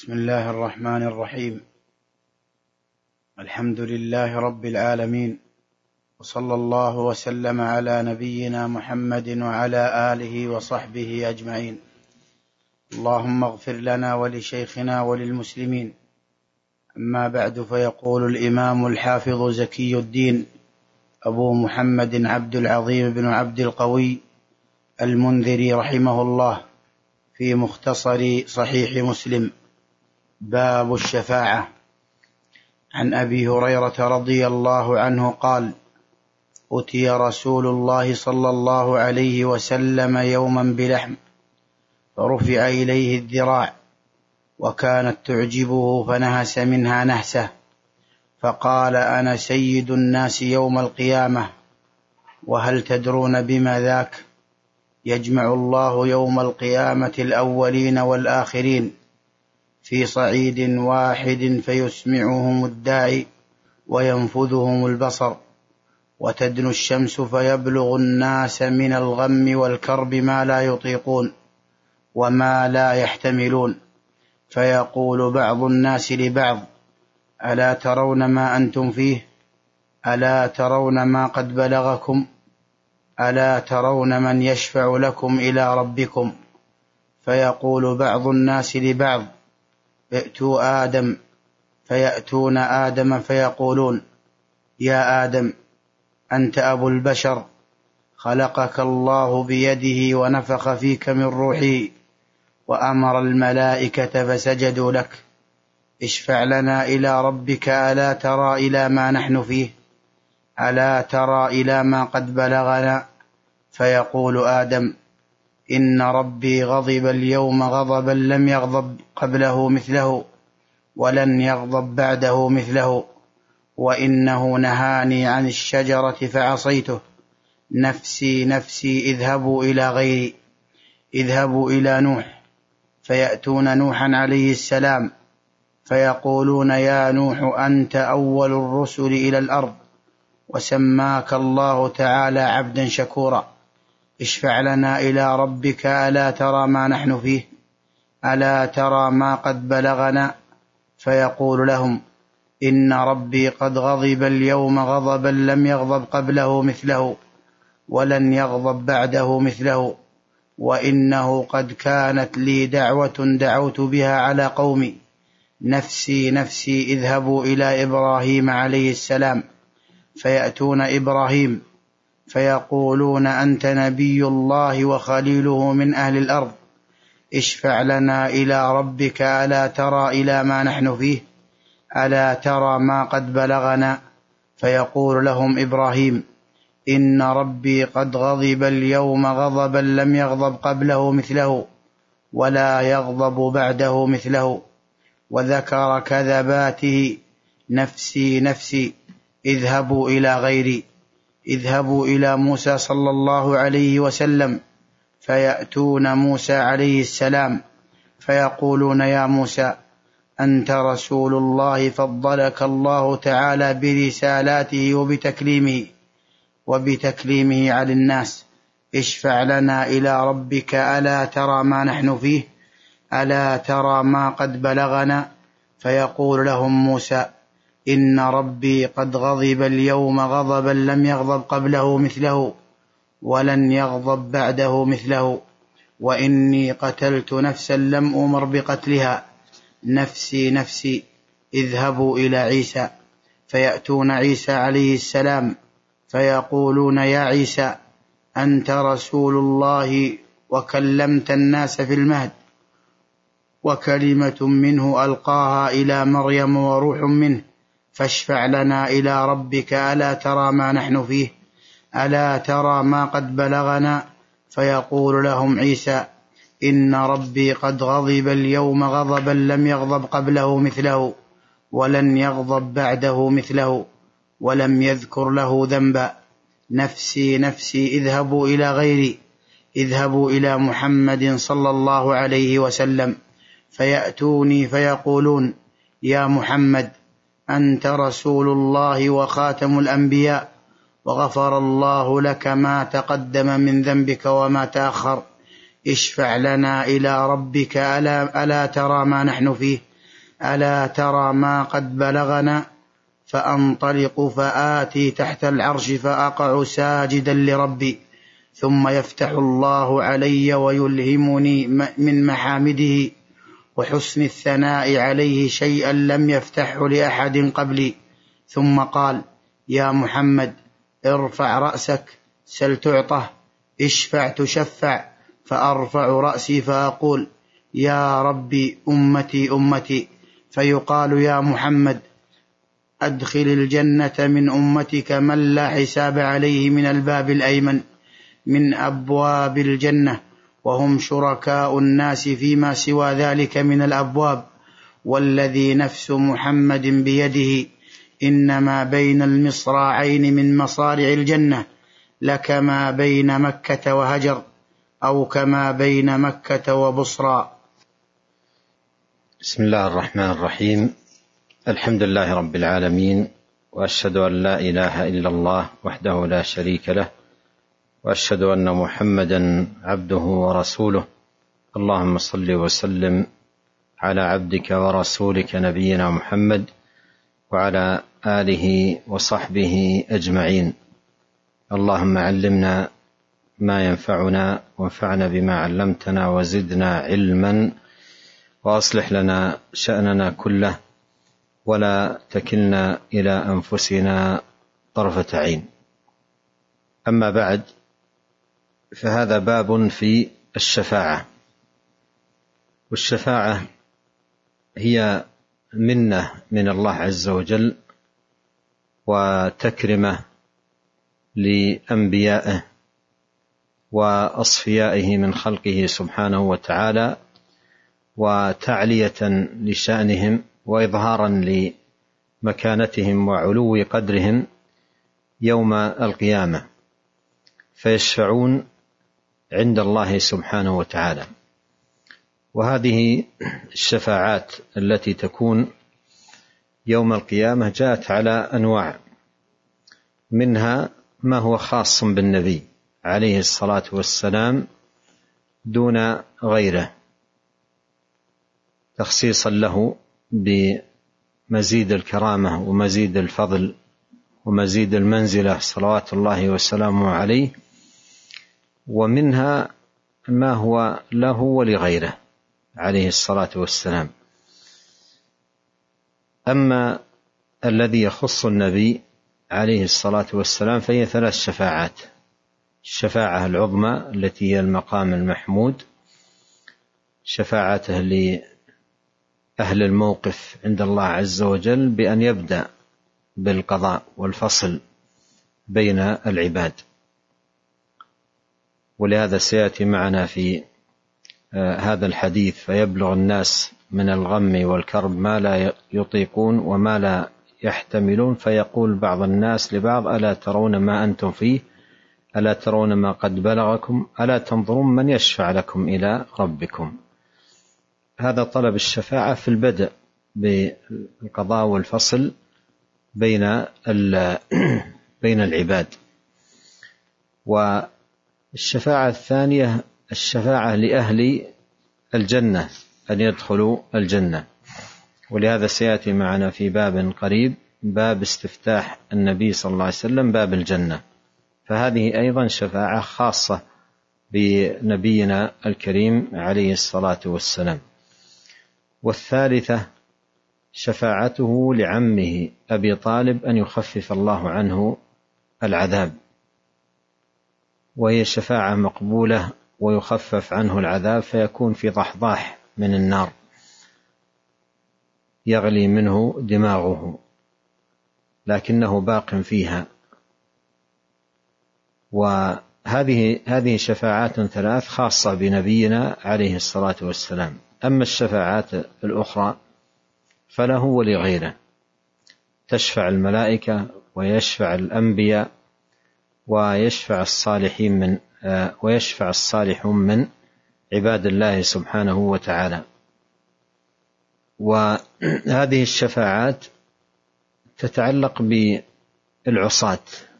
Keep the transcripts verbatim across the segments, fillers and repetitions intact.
بسم الله الرحمن الرحيم. الحمد لله رب العالمين، وصلى الله وسلم على نبينا محمد وعلى آله وصحبه أجمعين. اللهم اغفر لنا ولشيخنا وللمسلمين. أما بعد، فيقول الإمام الحافظ زكي الدين أبو محمد عبد العظيم بن عبد القوي المنذري رحمه الله في مختصر صحيح مسلم: باب الشفاعة. عن أبي هريرة رضي الله عنه قال: أتي رسول الله صلى الله عليه وسلم يوما بلحم فرفع إليه الذراع، وكانت تعجبه فنهس منها نهسة، فقال: أنا سيد الناس يوم القيامة، وهل تدرون بما ذاك؟ يجمع الله يوم القيامة الأولين والآخرين في صعيد واحد، فيسمعهم الداعي وينفذهم البصر، وتدنو الشمس فيبلغ الناس من الغم والكرب ما لا يطيقون وما لا يحتملون، فيقول بعض الناس لبعض: ألا ترون ما أنتم فيه؟ ألا ترون ما قد بلغكم؟ ألا ترون من يشفع لكم إلى ربكم؟ فيقول بعض الناس لبعض: ائتوا آدم. فيأتون آدم فيقولون: يا آدم، أنت أبو البشر، خلقك الله بيده ونفخ فيك من روحه، وأمر الملائكة فسجدوا لك، اشفع لنا إلى ربك، ألا ترى إلى ما نحن فيه؟ ألا ترى إلى ما قد بلغنا؟ فيقول آدم: إن ربي غضب اليوم غضبا لم يغضب قبله مثله، ولن يغضب بعده مثله، وإنه نهاني عن الشجرة فعصيته، نفسي نفسي، اذهبوا إلى غيري، اذهبوا إلى نوح. فيأتون نوحا عليه السلام فيقولون: يا نوح، أنت أول الرسل إلى الأرض، وسماك الله تعالى عبدا شكورا، اشفع لنا إلى ربك، ألا ترى ما نحن فيه؟ ألا ترى ما قد بلغنا؟ فيقول لهم: إن ربي قد غضب اليوم غضبا لم يغضب قبله مثله، ولن يغضب بعده مثله، وإنه قد كانت لي دعوة دعوت بها على قومي، نفسي نفسي، اذهبوا إلى إبراهيم عليه السلام. فيأتون إبراهيم فيقولون: أنت نبي الله وخليله من أهل الأرض، اشفع لنا إلى ربك، ألا ترى إلى ما نحن فيه؟ ألا ترى ما قد بلغنا؟ فيقول لهم إبراهيم: إن ربي قد غضب اليوم غضبا لم يغضب قبله مثله، ولا يغضب بعده مثله، وذكر كذباته، نفسي نفسي، اذهبوا إلى غيري، اذهبوا إلى موسى صلى الله عليه وسلم. فيأتون موسى عليه السلام فيقولون: يا موسى، أنت رسول الله، فضلك الله تعالى برسالاته وبتكليمه وبتكليمه على الناس، اشفع لنا إلى ربك، ألا ترى ما نحن فيه؟ ألا ترى ما قد بلغنا؟ فيقول لهم موسى: إن ربي قد غضب اليوم غضبا لم يغضب قبله مثله، ولن يغضب بعده مثله، وإني قتلت نفسا لم أمر بقتلها، نفسي نفسي، اذهبوا إلى عيسى. فيأتون عيسى عليه السلام فيقولون: يا عيسى، أنت رسول الله، وكلمت الناس في المهد، وكلمة منه ألقاها إلى مريم وروح منه، فاشفع لنا إلى ربك، ألا ترى ما نحن فيه؟ ألا ترى ما قد بلغنا؟ فيقول لهم عيسى: إن ربي قد غضب اليوم غضبا لم يغضب قبله مثله، ولن يغضب بعده مثله، ولم يذكر له ذنبا، نفسي نفسي، اذهبوا إلى غيري، اذهبوا إلى محمد صلى الله عليه وسلم. فيأتوني فيقولون: يا محمد، أنت رسول الله وخاتم الأنبياء، وغفر الله لك ما تقدم من ذنبك وما تأخر، اشفع لنا إلى ربك، ألا, ألا ترى ما نحن فيه؟ ألا ترى ما قد بلغنا؟ فأنطلق فآتي تحت العرش فأقع ساجدا لربي، ثم يفتح الله علي ويلهمني من محامده وحسن الثناء عليه شيئا لم يفتحه لأحد قبلي، ثم قال: يا محمد، ارفع رأسك، سل تعطه، اشفع تشفع. فأرفع رأسي فأقول: يا ربي، أمتي أمتي. فيقال: يا محمد، أدخل الجنة من أمتك من لا حساب عليه من الباب الأيمن من أبواب الجنة، وهم شركاء الناس فيما سوى ذلك من الأبواب، والذي نفس محمد بيده إنما بين المصراعين من مصارع الجنة لكما بين مكة وهجر، أو كما بين مكة وبصرى. بسم الله الرحمن الرحيم. الحمد لله رب العالمين، وأشهد أن لا إله إلا الله وحده لا شريك له، وأشهد أن محمدا عبده ورسوله. اللهم صل وسلم على عبدك ورسولك نبينا محمد وعلى آله وصحبه أجمعين. اللهم علمنا ما ينفعنا وانفعنا بما علمتنا وزدنا علما، وأصلح لنا شأننا كله ولا تكلنا إلى أنفسنا طرفة عين. أما بعد، فهذا باب في الشفاعة، والشفاعة هي منة من الله عز وجل وتكرمة لأنبيائه وأصفيائه من خلقه سبحانه وتعالى، وتعلية لشأنهم وإظهارا لمكانتهم وعلو قدرهم يوم القيامة، فيشفعون عند الله سبحانه وتعالى. وهذه الشفاعات التي تكون يوم القيامة جاءت على أنواع، منها ما هو خاص بالنبي عليه الصلاة والسلام دون غيره، تخصيصا له بمزيد الكرامة ومزيد الفضل ومزيد المنزلة صلوات الله وسلامه عليه. ومنها ما هو له ولغيره عليه الصلاة والسلام. أما الذي يخص النبي عليه الصلاة والسلام فهي ثلاث شفاعات: الشفاعة العظمى التي هي المقام المحمود، شفاعته لأهل الموقف عند الله عز وجل بأن يبدأ بالقضاء والفصل بين العباد، ولهذا سيأتي معنا في هذا الحديث: فيبلغ الناس من الغم والكرب ما لا يطيقون وما لا يحتملون، فيقول بعض الناس لبعض: ألا ترون ما أنتم فيه؟ ألا ترون ما قد بلغكم؟ ألا تنظرون من يشفع لكم إلى ربكم؟ هذا طلب الشفاعة في البدء بالقضاء والفصل بين بين العباد. والشفاعة الثانية الشفاعة لأهل الجنة أن يدخلوا الجنة، ولهذا سيأتي معنا في باب قريب باب استفتاح النبي صلى الله عليه وسلم باب الجنة، فهذه أيضا شفاعة خاصة بنبينا الكريم عليه الصلاة والسلام. والثالثة شفاعته لعمه أبي طالب أن يخفف الله عنه العذاب، وهي شفاعة مقبولة ويخفف عنه العذاب، فيكون في ضحضاح من النار يغلي منه دماغه لكنه باق فيها. وهذه هذه شفاعات ثلاث خاصة بنبينا عليه الصلاة والسلام. أما الشفاعات الأخرى فله ولغيره، تشفع الملائكة ويشفع الأنبياء ويشفع الصالحين من ويشفع الصالحون من عباد الله سبحانه وتعالى. وهذه الشفاعات تتعلق بالعصاة،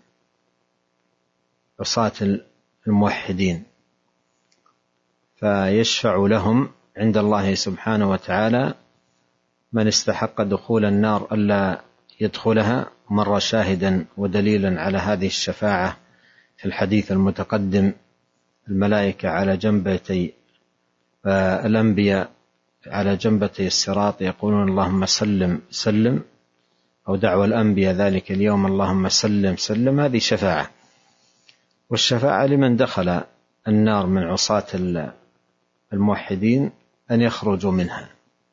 عصاة الموحدين، فيشفع لهم عند الله سبحانه وتعالى من استحق دخول النار ألا يدخلها، مر شاهدا ودليلا على هذه الشفاعة في الحديث المتقدم: الملائكة على جنبتي الأنبياء على جنبتي الصراط يقولون اللهم سلم سلم، أو دعوى الأنبياء ذلك اليوم اللهم سلم سلم. هذه شفاعة، والشفاعة لمن دخل النار من عصاة الموحدين أن يخرجوا منها.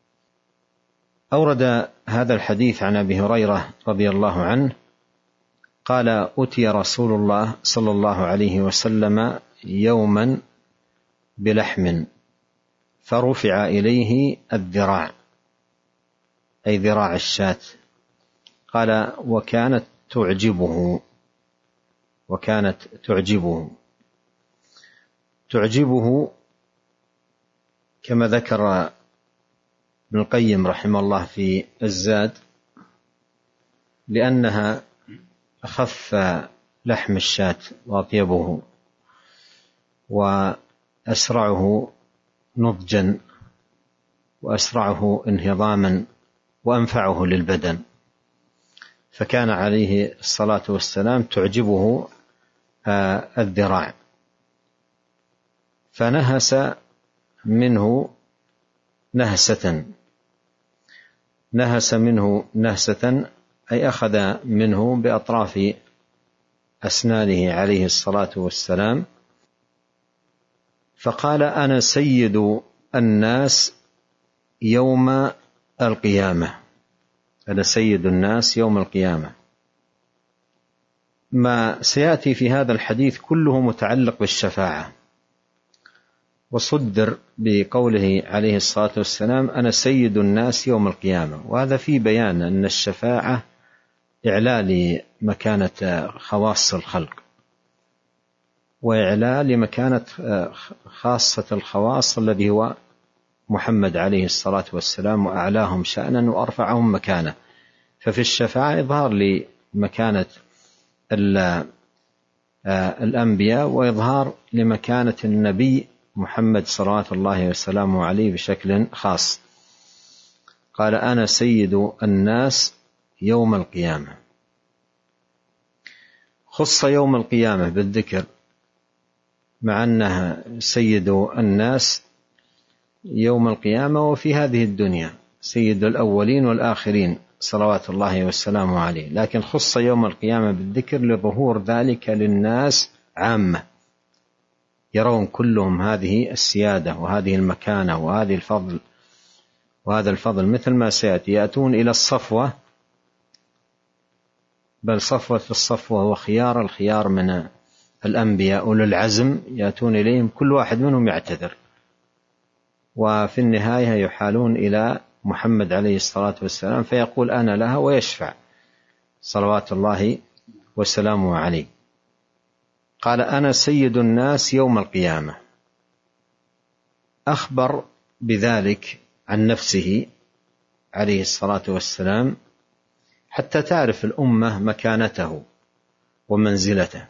أورد هذا الحديث عن أبي هريرة رضي الله عنه قال: أتي رسول الله صلى الله عليه وسلم يوما بلحم فرفع إليه الذراع، أي ذراع الشاة. قال: وكانت تعجبه وكانت تعجبه تعجبه كما ذكر ابن القيم رحمه الله في الزاد، لأنها أخف لحم الشاة وأطيبه وأسرعه نضجا وأسرعه انهضاما وأنفعه للبدن، فكان عليه الصلاة والسلام تعجبه الذراع، فنهس منه نهسة نهس منه نهسة أي أخذ منه بأطراف أسنانه عليه الصلاة والسلام، فقال: أنا سيد الناس يوم القيامة أنا سيد الناس يوم القيامة. ما سيأتي في هذا الحديث كله متعلق بالشفاعة، وصدر بقوله عليه الصلاة والسلام: أنا سيد الناس يوم القيامة، وهذا في بيان أن الشفاعة إعلان لمكانة خواص الخلق، وإعلان لمكانة خاصة الخواص الذي هو محمد عليه الصلاة والسلام، وأعلاهم شأنا وأرفعهم مكانة. ففي الشفاعة إظهار لمكانة الأنبياء، وإظهار لمكانة النبي محمد صلوات الله وسلامه عليه بشكل خاص. قال: أنا سيد الناس يوم القيامة. خص يوم القيامة بالذكر مع أنها سيد الناس يوم القيامة، وفي هذه الدنيا سيد الأولين والآخرين صلوات الله والسلام عليه، لكن خص يوم القيامة بالذكر لظهور ذلك للناس عامة، يرون كلهم هذه السيادة وهذه المكانة وهذه الفضل وهذا الفضل، مثل ما سيأتي يأتون إلى الصفوة، بل صفوة الصفوة وخيار الخيار من الأنبياء أولو العزم يأتون إليهم كل واحد منهم يعتذر، وفي النهاية يحالون إلى محمد عليه الصلاة والسلام فيقول: أنا لها، ويشفع صلوات الله وسلامه عليه. قال: أنا سيد الناس يوم القيامة. أخبر بذلك عن نفسه عليه الصلاة والسلام حتى تعرف الأمة مكانته ومنزلته،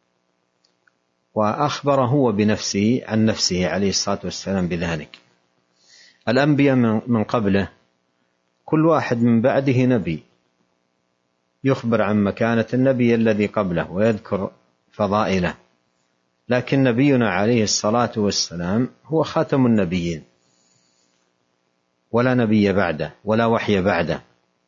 وأخبر هو بنفسه عن نفسه عليه الصلاة والسلام بذلك. الأنبياء من قبله كل واحد من بعده نبي يخبر عن مكانة النبي الذي قبله ويذكر فضائله، لكن نبينا عليه الصلاة والسلام هو خاتم النبيين، ولا نبي بعده ولا وحي بعده،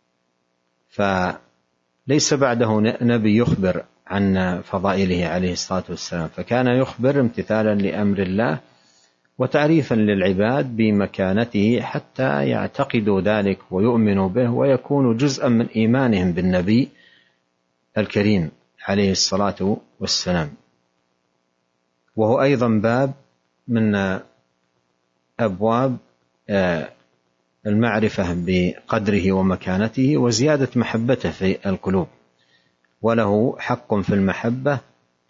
فليس بعده نبي يخبر عن فضائله عليه الصلاة والسلام، فكان يخبر امتثالا لأمر الله وتعريفا للعباد بمكانته حتى يعتقدوا ذلك ويؤمنوا به ويكونوا جزءا من إيمانهم بالنبي الكريم عليه الصلاة والسلام. وهو أيضا باب من أبواب المعرفة بقدره ومكانته وزيادة محبته في القلوب، وله حق في المحبة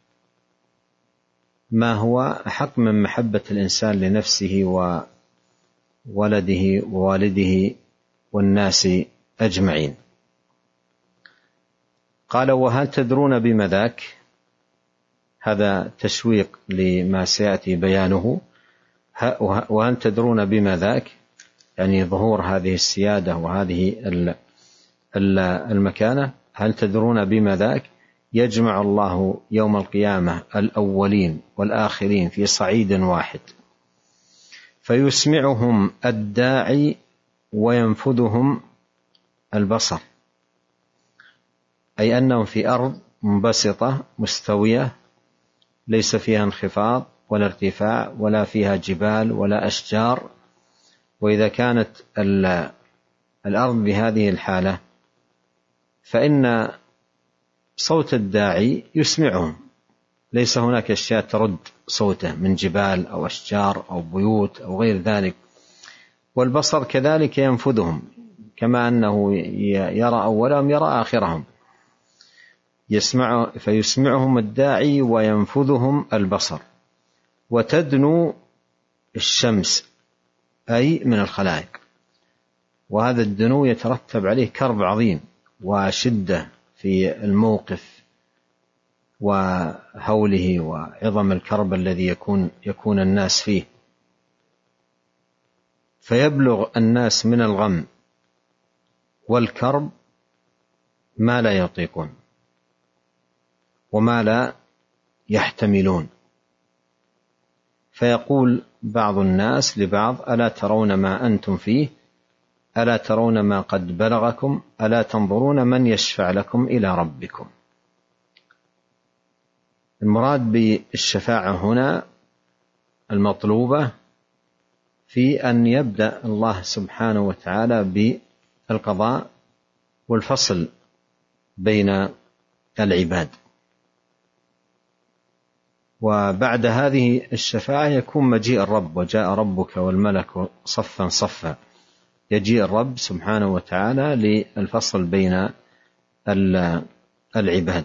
ما هو أحق من محبة الإنسان لنفسه وولده ووالده والناس أجمعين. قال: وهل تدرون بما ذاك؟ هذا تشويق لما سيأتي بيانه. وهل تدرون بما ذاك؟ يعني ظهور هذه السيادة وهذه المكانة. هل تدرون بما ذاك؟ يجمع الله يوم القيامة الأولين والآخرين في صعيد واحد، فيسمعهم الداعي وينفذهم البصر، أي أنهم في أرض منبسطة مستوية ليس فيها انخفاض ولا ارتفاع ولا فيها جبال ولا أشجار. وإذا كانت الأرض بهذه الحالة فإن صوت الداعي يسمعهم، ليس هناك أشياء ترد صوته من جبال أو أشجار أو بيوت أو غير ذلك. والبصر كذلك ينفذهم، كما أنه يرى أولهم يرى آخرهم، يسمع فيسمعهم الداعي وينفذهم البصر. وتدنو الشمس أي من الخلائق، وهذا الدنو يترتب عليه كرب عظيم وشدة في الموقف وهوله وعظم الكرب الذي يكون يكون الناس فيه، فيبلغ الناس من الغم والكرب ما لا يطيقون وما لا يحتملون. فيقول بعض الناس لبعض: ألا ترون ما أنتم فيه؟ ألا ترون ما قد بلغكم؟ ألا تنظرون من يشفع لكم إلى ربكم؟ المراد بالشفاعة هنا المطلوبة في أن يبدأ الله سبحانه وتعالى بالقضاء والفصل بين العباد، وبعد هذه الشفاعة يكون مجيء الرب، وجاء ربك والملك صفا صفا، يجيء الرب سبحانه وتعالى للفصل بين العباد،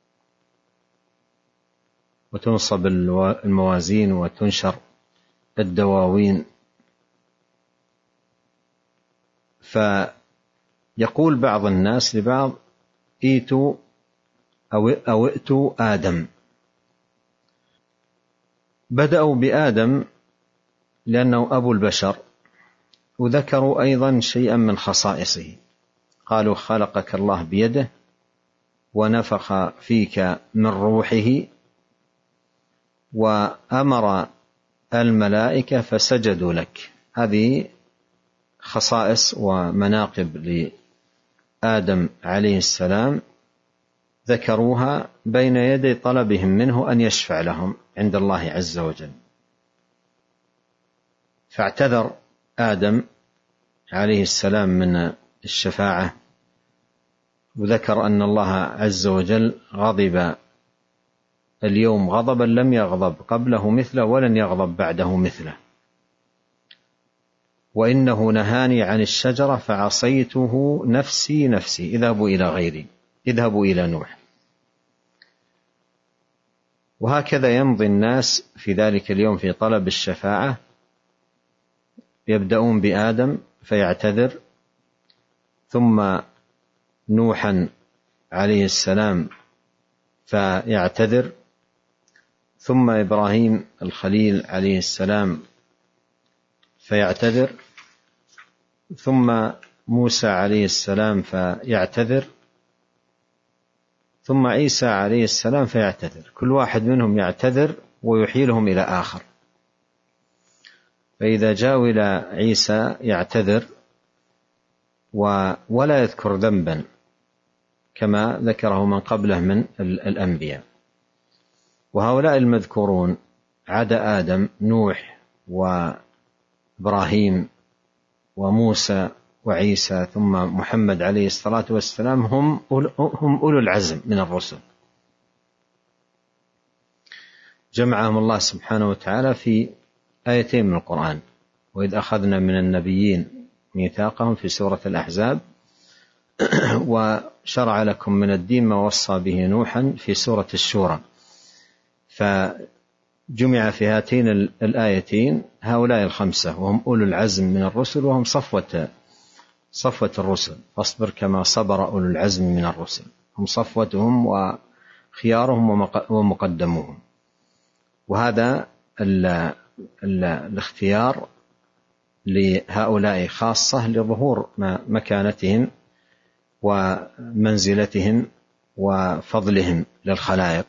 وتنصب الموازين وتنشر الدواوين. فيقول بعض الناس لبعض: ائتوا أو ائتوا آدم. بدأوا بآدم لأنه أبو البشر، وذكروا أيضا شيئا من خصائصه، قالوا: خلقك الله بيده ونفخ فيك من روحه وأمر الملائكة فسجدوا لك. هذه خصائص ومناقب لآدم عليه السلام ذكروها بين يدي طلبهم منه أن يشفع لهم عند الله عز وجل. فاعتذر آدم عليه السلام من الشفاعة، وذكر أن الله عز وجل غضب اليوم غضبا لم يغضب قبله مثله ولن يغضب بعده مثله، وإنه نهاني عن الشجرة فعصيته نفسي نفسي، اذهبوا إلى غيري، اذهبوا إلى نوح. وهكذا يمضي الناس في ذلك اليوم في طلب الشفاعة، يبدأون بآدم فيعتذر، ثم نوحا عليه السلام فيعتذر، ثم إبراهيم الخليل عليه السلام فيعتذر، ثم موسى عليه السلام فيعتذر، ثم عيسى عليه السلام فيعتذر. كل واحد منهم يعتذر ويحيلهم إلى آخر. فإذا جاءوا إلى عيسى يعتذر ولا يذكر ذنبا كما ذكره من قبله من الأنبياء. وهؤلاء المذكورون عدا آدم نوح وإبراهيم وموسى وعيسى ثم محمد عليه الصلاة والسلام هم هم أولو العزم من الرسل، جمعهم الله سبحانه وتعالى في آيتين من القرآن: وإذ أخذنا من النبيين ميثاقهم في سورة الأحزاب، وشرع لكم من الدين ما وصى به نوحا في سورة الشورى. فجمع في هاتين الآيتين هؤلاء الخمسة وهم أولو العزم من الرسل، وهم صفوة صفوة الرسل. فاصبر كما صبر أولو العزم من الرسل، هم صفوتهم وخيارهم ومقدموهم. وهذا ال ال الاختيار لهؤلاء خاصة لظهور مكانتهم ومنزلتهم وفضلهم للخلائق،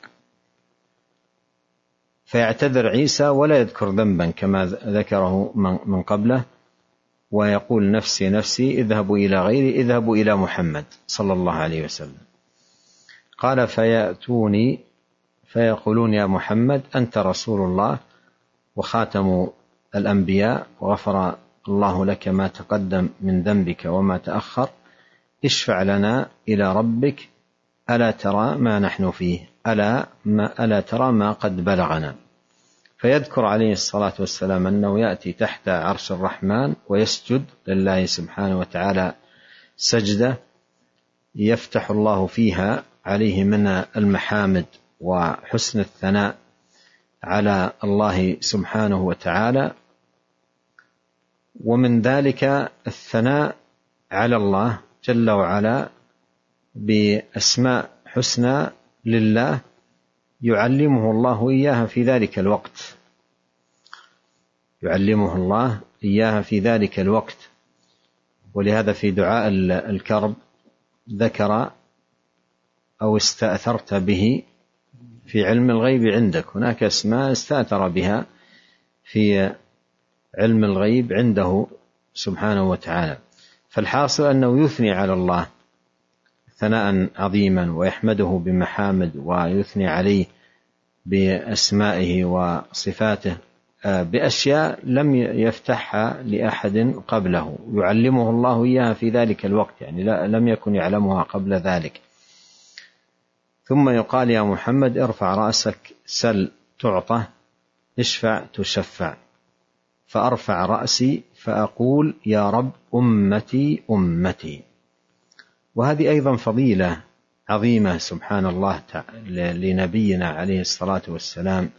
فيعتذر عيسى ولا يذكر ذنبا كما ذكره من قبله، ويقول نفسي نفسي اذهبوا إلى غيري، اذهبوا إلى محمد صلى الله عليه وسلم. قال فيأتوني فيقولون يا محمد أنت رسول الله وخاتم الأنبياء، وغفر الله لك ما تقدم من ذنبك وما تأخر، اشفع لنا إلى ربك، ألا ترى ما نحن فيه، ألا, ما ألا ترى ما قد بلغنا. فيذكر عليه الصلاة والسلام أنه يأتي تحت عرش الرحمن ويسجد لله سبحانه وتعالى سجدة يفتح الله فيها عليه من المحامد وحسن الثناء على الله سبحانه وتعالى، ومن ذلك الثناء على الله جل وعلا بأسماء حسنى لله يعلمه الله إياها في ذلك الوقت، يعلمه الله إياها في ذلك الوقت. ولهذا في دعاء الكرب ذكر أو استأثرت به في علم الغيب عندك، هناك اسماء استأثر بها في علم الغيب عنده سبحانه وتعالى. فالحاصل أنه يثني على الله ثناء عظيما ويحمده بمحامد ويثني عليه بأسمائه وصفاته بأشياء لم يفتحها لأحد قبله، يعلمه الله إياها في ذلك الوقت، يعني لا لم يكن يعلمها قبل ذلك. ثم يقال يا محمد ارفع رأسك سل تعطى، اشفع تشفع. فأرفع رأسي فأقول يا رب أمتي أمتي. وهذه أيضا فضيلة عظيمة سبحان الله لنبينا عليه الصلاة والسلام،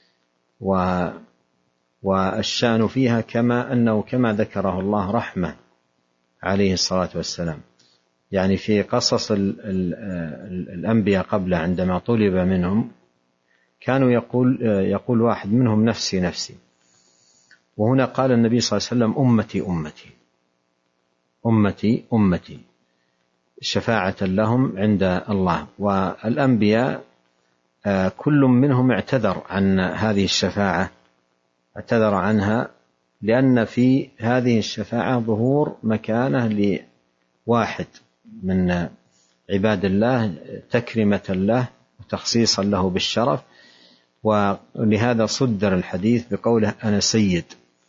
والشأن فيها كما أنه كما ذكره الله رحمة عليه الصلاة والسلام. يعني في قصص ال ال الأنبياء قبل عندما طلب منهم كانوا يقول, يقول واحد منهم نفسي نفسي، وهنا قال النبي صلى الله عليه وسلم أمتي أمتي أمتي أمتي شفاعة لهم عند الله. والأنبياء كل منهم اعتذر عن هذه الشفاعة، اعتذر عنها لأن في هذه الشفاعة ظهور مكانة لواحد من عباد الله تكريمة له وتخصيصا له بالشرف، ولهذا صدر الحديث بقوله أنا سيد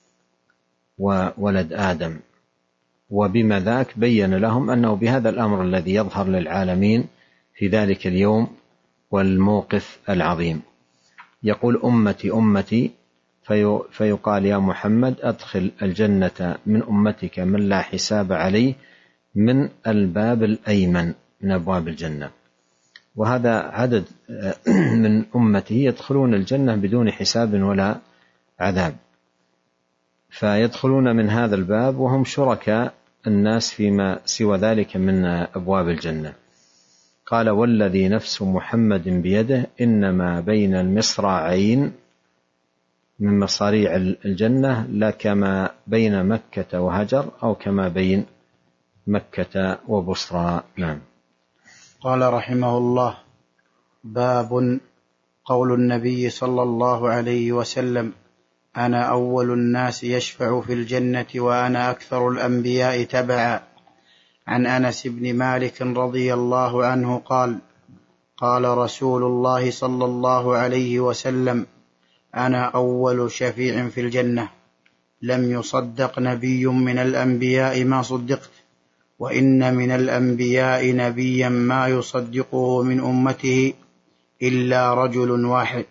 وولد آدم. وبما ذاك بين لهم أنه بهذا الأمر الذي يظهر للعالمين في ذلك اليوم والموقف العظيم. يقول أمتي أمتي في فيقال يا محمد أدخل الجنة من أمتك من لا حساب عليه من الباب الأيمن من أبواب الجنة. وهذا عدد من أمته يدخلون الجنة بدون حساب ولا عذاب، فيدخلون من هذا الباب وهم شركاء الناس فيما سوى ذلك من أبواب الجنة. قال والذي نفس محمد بيده إنما بين المصراعين من مصاريع الجنة لا كما بين مكة وهجر أو كما بين مكة وبصرى. نعم. قال رحمه الله باب قول النبي صلى الله عليه وسلم أنا أول الناس يشفع في الجنة وأنا أكثر الأنبياء تبعا. عن أنس بن مالك رضي الله عنه قال قال رسول الله صلى الله عليه وسلم أنا أول شفيع في الجنة، لم يصدق نبي من الأنبياء ما صدقت، وإن من الأنبياء نبيا ما يصدقه من أمته إلا رجل واحد.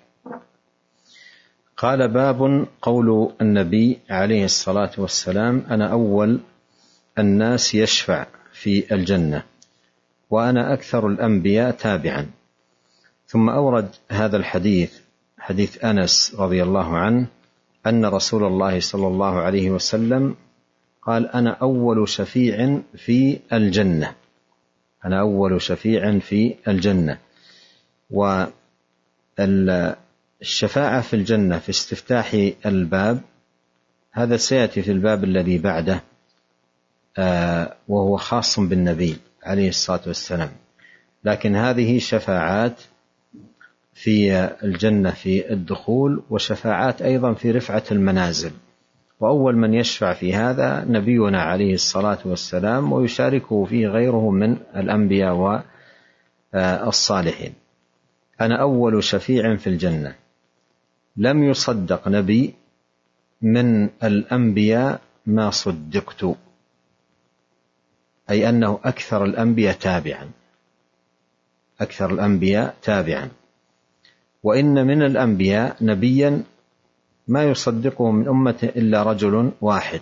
قال باب قول النبي عليه الصلاة والسلام أنا أول الناس يشفع في الجنة وأنا أكثر الأنبياء تابعا. ثم أورد هذا الحديث حديث أنس رضي الله عنه أن رسول الله صلى الله عليه وسلم قال أنا أول شفيع في الجنة، أنا أول شفيع في الجنة. والشفاعة في الجنة في استفتاح الباب هذا سيأتي في الباب الذي بعده، وهو خاص بالنبي عليه الصلاة والسلام، لكن هذه شفاعات في الجنة في الدخول، وشفاعات أيضا في رفعة المنازل. وأول من يشفع في هذا نبينا عليه الصلاة والسلام، ويشاركه فيه غيره من الأنبياء والصالحين. أنا أول شفيع في الجنة. لم يصدق نبي من الأنبياء ما صدقت، أي أنه أكثر الأنبياء تابعا، أكثر الأنبياء تابعا. وإن من الأنبياء نبيا ما يصدقه من أمته إلا رجل واحد.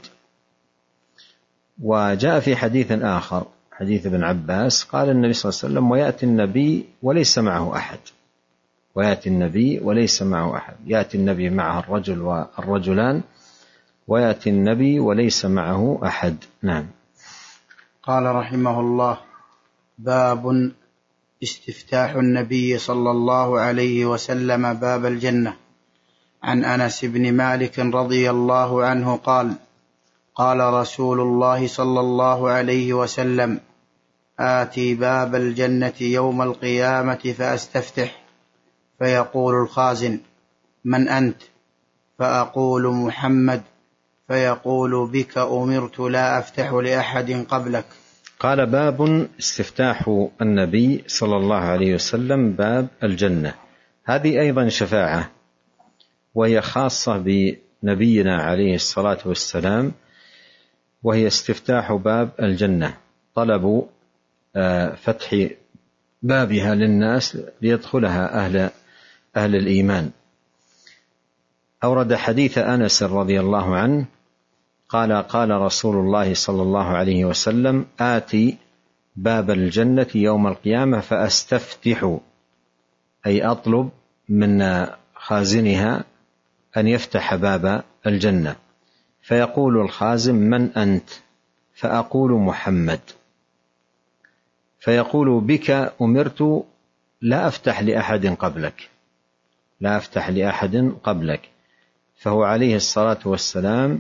وجاء في حديث آخر، حديث ابن عباس، قال النبي صلى الله عليه وسلم: ويأتي النبي وليس معه أحد، ويأتي النبي وليس معه أحد، يأتي النبي معه الرجل والرجلان، ويأتي النبي وليس معه أحد. نعم. قال رحمه الله: باب استفتاح النبي صلى الله عليه وسلم باب الجنة. عن أنس بن مالك رضي الله عنه قال: قال رسول الله صلى الله عليه وسلم: آتي باب الجنة يوم القيامة فأستفتح، فيقول الخازن: من أنت؟ فأقول: محمد. فيقول: بك أمرت لا أفتح لأحد قبلك. قال: باب استفتاح النبي صلى الله عليه وسلم باب الجنة. هذه أيضا شفاعة، وهي خاصة بنبينا عليه الصلاة والسلام، وهي استفتاح باب الجنة، طلب فتح بابها للناس ليدخلها أهل, أهل الإيمان. أورد حديث أنس رضي الله عنه قال: قال رسول الله صلى الله عليه وسلم: آتي باب الجنة يوم القيامة فأستفتح، أي أطلب من خازنها أن يفتح باب الجنة. فيقول الخازن: من أنت؟ فأقول: محمد. فيقول: بك أمرت لا أفتح لأحد قبلك، لا أفتح لأحد قبلك. فهو عليه الصلاة والسلام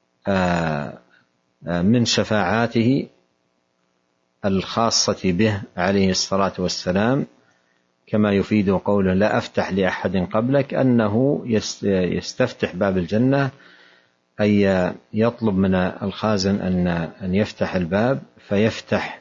من شفاعاته الخاصة به عليه الصلاة والسلام، كما يفيد قوله: لا أفتح لأحد قبلك، أنه يستفتح باب الجنة، أي يطلب من الخازن أن يفتح الباب، فيفتح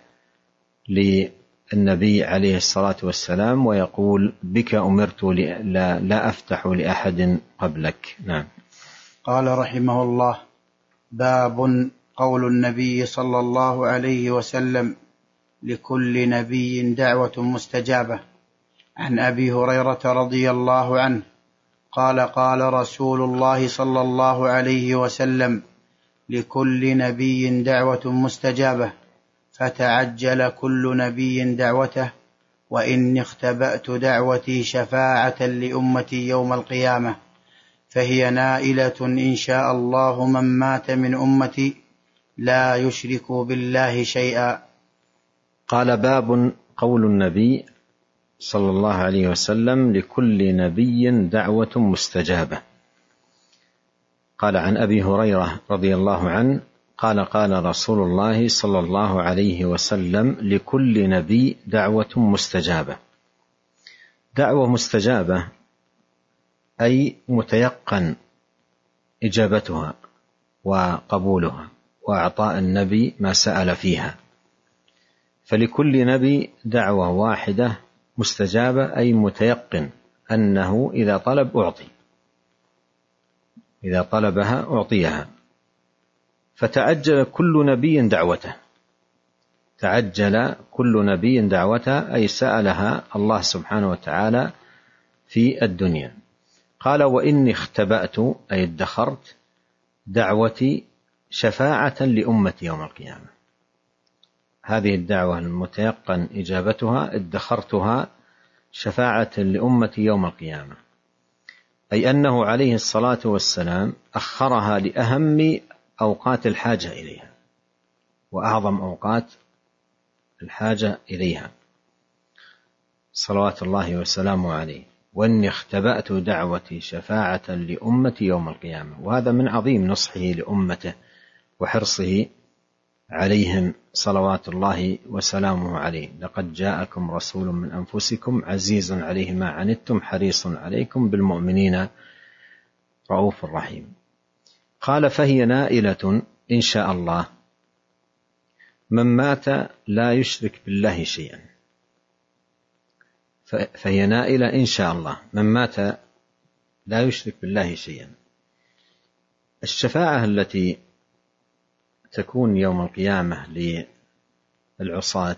للنبي عليه الصلاة والسلام ويقول: بك أمرت لا, لا أفتح لأحد قبلك. نعم. قال رحمه الله: باب قول النبي صلى الله عليه وسلم: لكل نبي دعوة مستجابة. عن أبي هريرة رضي الله عنه قال: قال رسول الله صلى الله عليه وسلم: لكل نبي دعوة مستجابة، فتعجل كل نبي دعوته، وإني اختبأت دعوتي شفاعة لأمتي يوم القيامة، فهي نائلة إن شاء الله من مات من أمتي لا يشرك بالله شيئا. قال: باب قول النبي صلى الله عليه وسلم: لكل نبي دعوة مستجابة. قال: عن أبي هريرة رضي الله عنه قال: قال رسول الله صلى الله عليه وسلم: لكل نبي دعوة مستجابة. دعوة مستجابة أي متيقن إجابتها وقبولها وأعطاء النبي ما سأل فيها. فلكل نبي دعوة واحدة مستجابة، أي متيقن أنه إذا طلب أعطي، إذا طلبها أعطيها. فتعجل كل نبي دعوته، تعجل كل نبي دعوته، أي سألها الله سبحانه وتعالى في الدنيا. قال: وإني اختبأت، أي ادخرت دعوتي شفاعة لأمتي يوم القيامة. هذه الدعوة المتيقن إجابتها ادخرتها شفاعة لأمتي يوم القيامة، أي أنه عليه الصلاة والسلام أخرها لأهم أوقات الحاجة إليها وأعظم أوقات الحاجة إليها صلوات الله وسلامه عليه. وإني اختبأت دعوتي شفاعة لأمتي يوم القيامة. وهذا من عظيم نصحه لأمته وحرصه عليهم صلوات الله وسلامه عليه. لقد جاءكم رسول من أنفسكم عزيز عليه ما عنتم حريص عليكم بالمؤمنين رؤوف رحيم. قال فهي نائلة إن شاء الله من مات لا يشرك بالله شيئا. فهي نائلة إن شاء الله من مات لا يشرك بالله شيئا. الشفاعة التي تكون يوم القيامة للعصاة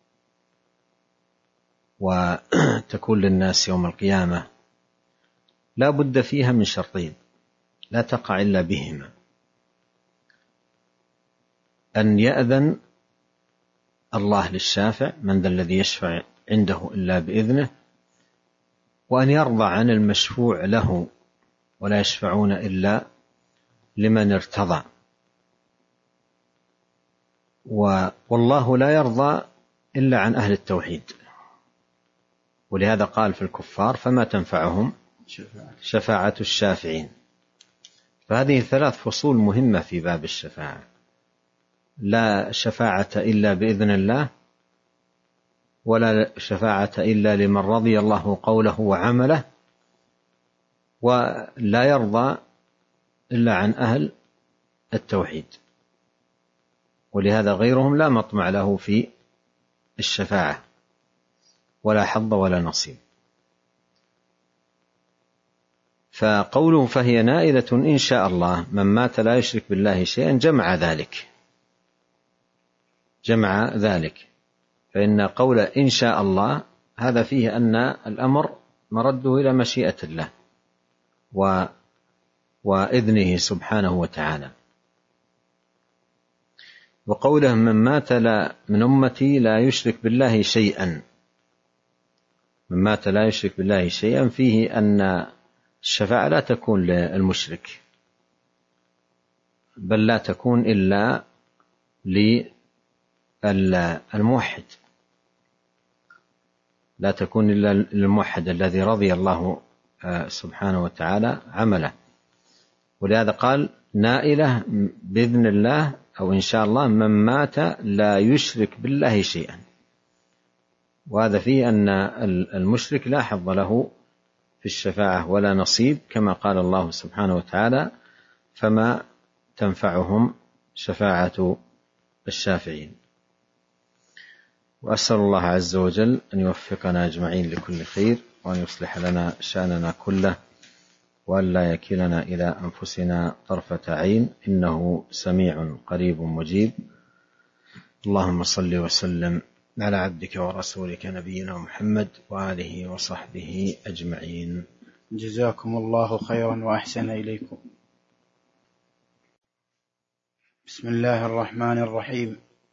وتكون للناس يوم القيامة لا بد فيها من شرطين لا تقع إلا بهما: أن يأذن الله للشافع، من ذا الذي يشفع عنده إلا بإذنه، وأن يرضى عن المشفوع له، ولا يشفعون إلا لمن ارتضى. والله لا يرضى إلا عن أهل التوحيد، ولهذا قال في الكفار فما تنفعهم شفاعة الشافعين. فهذه ثلاث فصول مهمة في باب الشفاعة: لا شفاعة إلا بإذن الله، ولا شفاعة إلا لمن رضي الله قوله وعمله، ولا يرضى إلا عن أهل التوحيد، ولهذا غيرهم لا مطمع له في الشفاعة ولا حظ ولا نصيب. فقوله فهي نائلة إن شاء الله من مات لا يشرك بالله شيئا جمع ذلك جمع ذلك فإن قول إن شاء الله هذا فيه أن الأمر مرده إلى مشيئة الله و وإذنه سبحانه وتعالى. وقوله من مات لا من أمتي لا يشرك بالله شيئا، من مات لا يشرك بالله شيئا فيه أن الشفاعة لا تكون للمشرك، بل لا تكون إلا للموحد، لا تكون إلا للموحد الذي رضي الله سبحانه وتعالى عمله. ولهذا قال نائلة بإذن الله أو إن شاء الله من مات لا يشرك بالله شيئا. وهذا فيه أن المشرك لا حظ له في الشفاعة ولا نصيب، كما قال الله سبحانه وتعالى فما تنفعهم شفاعة الشافعين. وأسأل الله عز وجل أن يوفقنا أجمعين لكل خير، وأن يصلح لنا شأننا كله، وأن لا يكلنا إلى أنفسنا طرفة عين، إنه سميع قريب مجيب. اللهم صل وسلم على عبدك ورسولك نبينا محمد وآله وصحبه أجمعين. جزاكم الله خيرا وأحسن إليكم. بسم الله الرحمن الرحيم.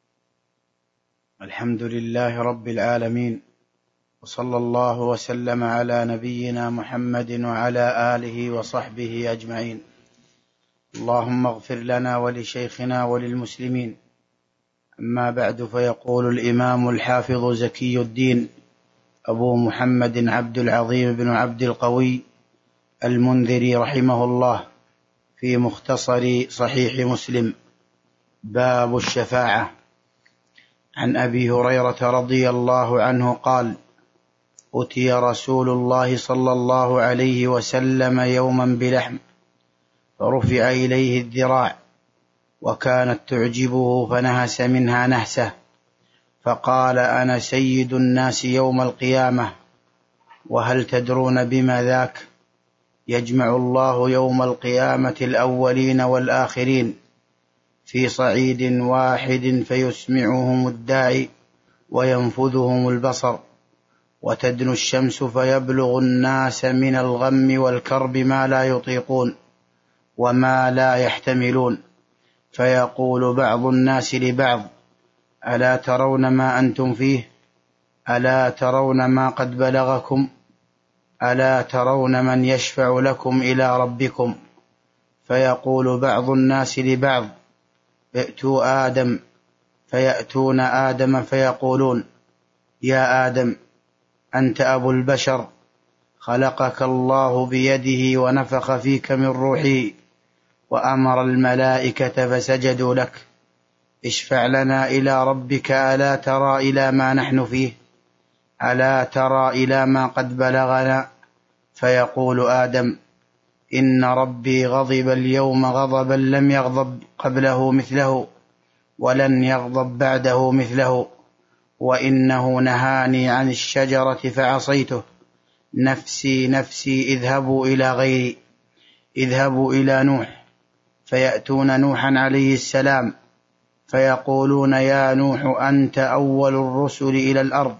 الحمد لله رب العالمين، وصلى الله وسلم على نبينا محمد وعلى آله وصحبه أجمعين. اللهم اغفر لنا ولشيخنا وللمسلمين. أما بعد، فيقول الإمام الحافظ زكي الدين أبو محمد عبد العظيم بن عبد القوي المنذري رحمه الله في مختصر صحيح مسلم: باب الشفاعة. عن أبي هريرة رضي الله عنه قال: أتي رسول الله صلى الله عليه وسلم يوما بلحم فرفع إليه الذراع، وكانت تعجبه فنهس منها نهسة، فقال: أنا سيد الناس يوم القيامة، وهل تدرون بما ذاك؟ يجمع الله يوم القيامة الأولين والآخرين في صعيد واحد فيسمعهم الداعي وينفذهم البصر، وتدنو الشمس فيبلغ الناس من الغم والكرب ما لا يطيقون وما لا يحتملون، فيقول بعض الناس لبعض: ألا ترون ما أنتم فيه؟ ألا ترون ما قد بلغكم؟ ألا ترون من يشفع لكم إلى ربكم؟ فيقول بعض الناس لبعض: ائتوا آدم. فيأتون آدم فيقولون: يا آدم، أنت أبو البشر، خلقك الله بيده ونفخ فيك من روحه وأمر الملائكة فسجدوا لك، اشفع لنا إلى ربك ألا ترى إلى ما نحن فيه، ألا ترى إلى ما قد بلغنا. فيقول آدم: إن ربي غضب اليوم غضبا لم يغضب قبله مثله ولن يغضب بعده مثله، وإنه نهاني عن الشجرة فعصيته، نفسي نفسي اذهبوا إلى غيري. اذهبوا إلى نوح، فيأتون نوحا عليه السلام فيقولون: يا نوح أنت أول الرسل إلى الأرض،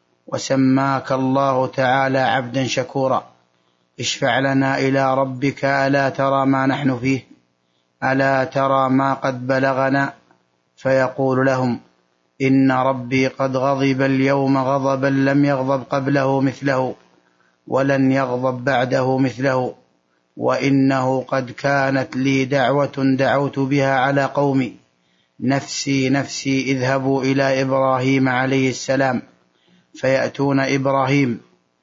وسماك الله تعالى عبدا شكورا، اشفع لنا إلى ربك ألا ترى ما نحن فيه، ألا ترى ما قد بلغنا. فيقول لهم: إن ربي قد غضب اليوم غضبا لم يغضب قبله مثله ولن يغضب بعده مثله، وإنه قد كانت لي دعوة دعوت بها على قومي، نفسي نفسي اذهبوا إلى إبراهيم عليه السلام. فيأتون إبراهيم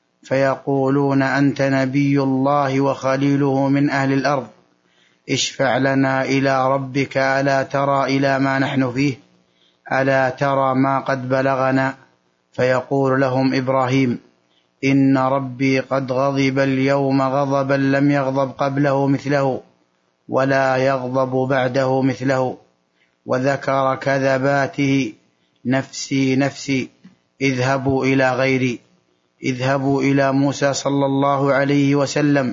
فيقولون: أنت نبي الله وخليله من أهل الأرض، اشفع لنا إلى ربك ألا ترى إلى ما نحن فيه، ألا ترى ما قد بلغنا. فيقول لهم إبراهيم: إن ربي قد غضب اليوم غضبا لم يغضب قبله مثله ولا يغضب بعده مثله، وذكر كذباته، نفسي نفسي اذهبوا إلى غيري. اذهبوا إلى موسى صلى الله عليه وسلم،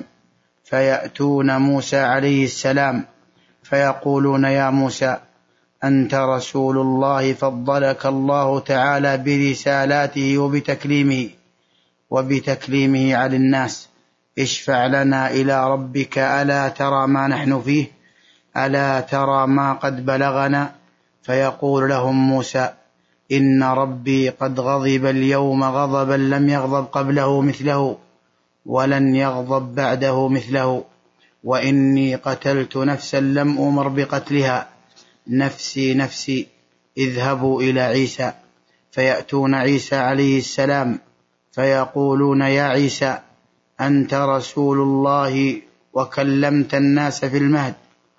فيأتون موسى عليه السلام فيقولون: يا موسى أنت رسول الله، فضلك الله تعالى برسالاته وبتكليمه وبتكليمه على الناس، اشفع لنا إلى ربك ألا ترى ما نحن فيه، ألا ترى ما قد بلغنا. فيقول لهم موسى: إن ربي قد غضب اليوم غضبا لم يغضب قبله مثله ولن يغضب بعده مثله، وإني قتلت نفسا لم أمر بقتلها، نفسي نفسي اذهبوا إلى عيسى. فيأتون عيسى عليه السلام فيقولون: يا عيسى أنت رسول الله وكلمت الناس في المهد،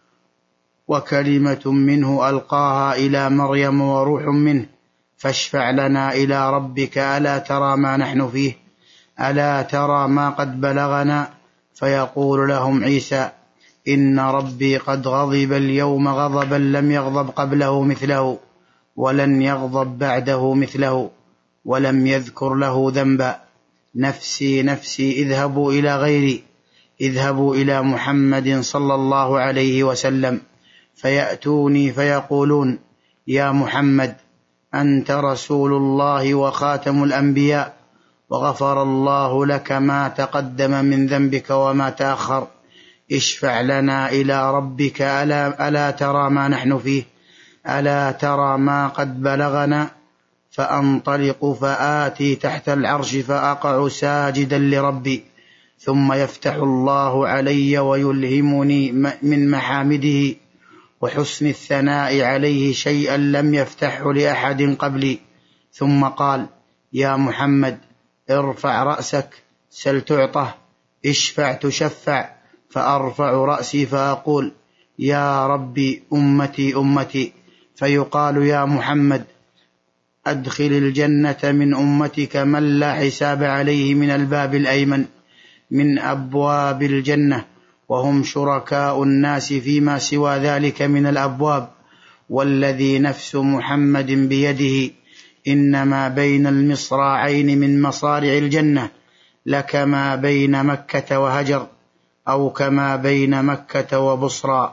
وكلمة منه ألقاها إلى مريم وروح منه، فاشفع لنا إلى ربك ألا ترى ما نحن فيه، ألا ترى ما قد بلغنا. فيقول لهم عيسى: إن ربي قد غضب اليوم غضبا لم يغضب قبله مثله ولن يغضب بعده مثله، ولم يذكر له ذنبا، نفسي نفسي اذهبوا إلى غيري. اذهبوا إلى محمد صلى الله عليه وسلم فيأتوني فيقولون: يا محمد أنت رسول الله وخاتم الأنبياء، وغفر الله لك ما تقدم من ذنبك وما تأخر، اشفع لنا إلى ربك ألا, ألا ترى ما نحن فيه، ألا ترى ما قد بلغنا. فأنطلق فآتي تحت العرش فأقع ساجدا لربي، ثم يفتح الله علي ويلهمني من محامده وحسن الثناء عليه شيئا لم يفتحه لأحد قبلي، ثم قال: يا محمد ارفع رأسك سل تعطه، اشفع تشفع. فأرفع رأسي فأقول: يا ربي أمتي أمتي. فيقال: يا محمد أدخل الجنة من أمتك من لا حساب عليه من الباب الأيمن من أبواب الجنة، وهم شركاء الناس فيما سوى ذلك من الأبواب، والذي نفس محمد بيده إنما بين المصراعين من مصارع الجنة لكما بين مكة وهجر، أو كما بين مكة وبصرى.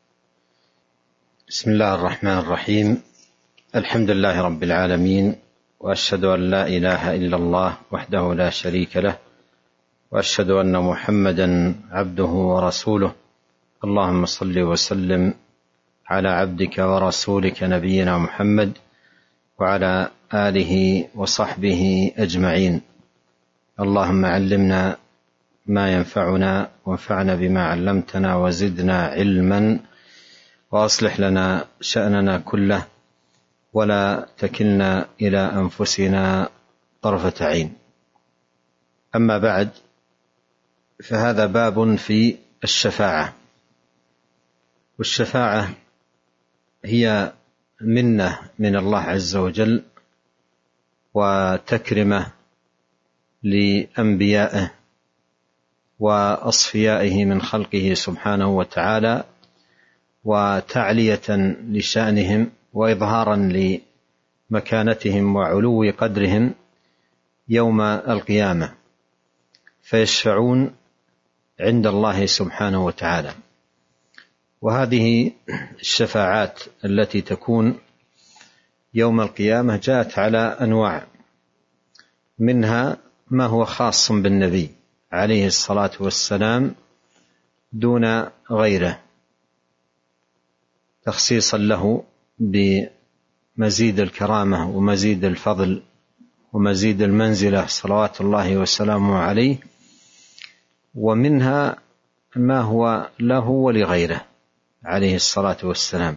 بسم الله الرحمن الرحيم. الحمد لله رب العالمين، وأشهد أن لا إله إلا الله وحده لا شريك له، وأشهد أن محمدا عبده ورسوله. اللهم صل وسلم على عبدك ورسولك نبينا محمد وعلى آله وصحبه أجمعين. اللهم علمنا ما ينفعنا وانفعنا بما علمتنا وزدنا علما، وأصلح لنا شأننا كله ولا تكلنا إلى أنفسنا طرفة عين. أما بعد، فهذا باب في الشفاعة. والشفاعة هي منة من الله عز وجل وتكرمة لأنبيائه وأصفيائه من خلقه سبحانه وتعالى، وتعلية لشأنهم وإظهارا لمكانتهم وعلو قدرهم يوم القيامة، فيشفعون عند الله سبحانه وتعالى. وهذه الشفاعات التي تكون يوم القيامة جاءت على أنواع، منها ما هو خاص بالنبي عليه الصلاة والسلام دون غيره، تخصيصا له بمزيد الكرامة ومزيد الفضل ومزيد المنزلة صلوات الله وسلامه عليه. ومنها ما هو له ولغيره عليه الصلاة والسلام.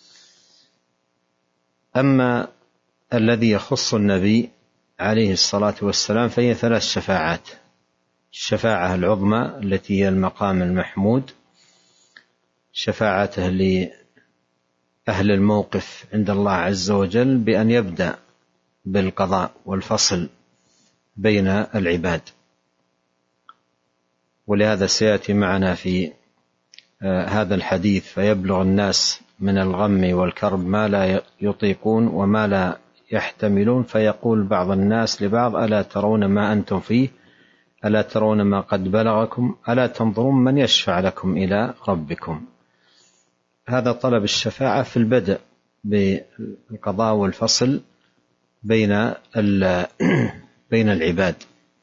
أما الذي يخص النبي عليه الصلاة والسلام فهي ثلاث شفاعات: الشفاعة العظمى التي هي المقام المحمود، شفاعته لأهل الموقف عند الله عز وجل بأن يبدأ بالقضاء والفصل بين العباد. ولهذا سيأتي معنا في هذا الحديث: فيبلغ الناس من الغم والكرب ما لا يطيقون وما لا يحتملون، فيقول بعض الناس لبعض: ألا ترون ما أنتم فيه؟ ألا ترون ما قد بلغكم؟ ألا تنظرون من يشفع لكم إلى ربكم؟ هذا طلب الشفاعة في البدء بالقضاء والفصل بين بين العباد.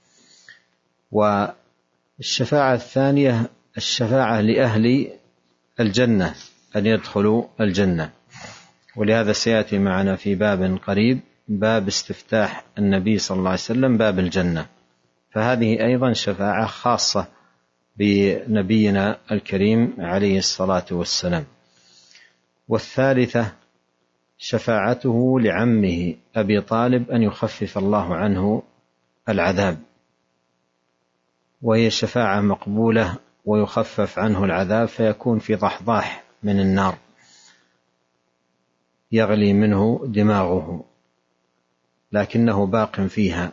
والشفاعة الثانية الشفاعة لأهل الجنة أن يدخلوا الجنة، ولهذا سيأتي معنا في باب قريب باب استفتاح النبي صلى الله عليه وسلم باب الجنة، فهذه أيضا شفاعة خاصة بنبينا الكريم عليه الصلاة والسلام. والثالثة شفاعته لعمه أبي طالب أن يخفف الله عنه العذاب، وهي شفاعة مقبولة ويخفف عنه العذاب فيكون في ضحضاح من النار يغلي منه دماغه لكنه باق فيها.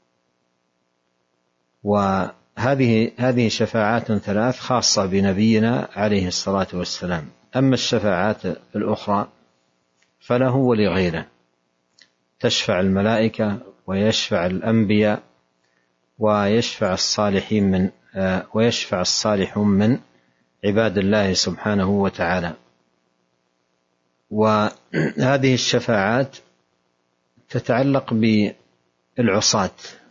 وهذه هذه شفاعات ثلاث خاصة بنبينا عليه الصلاة والسلام. أما الشفاعات الأخرى فله ولغيره، تشفع الملائكة ويشفع الأنبياء ويشفع الصالحين من ويشفع الصالحون من عباد الله سبحانه وتعالى. وهذه الشفاعات تتعلق بالعصاة،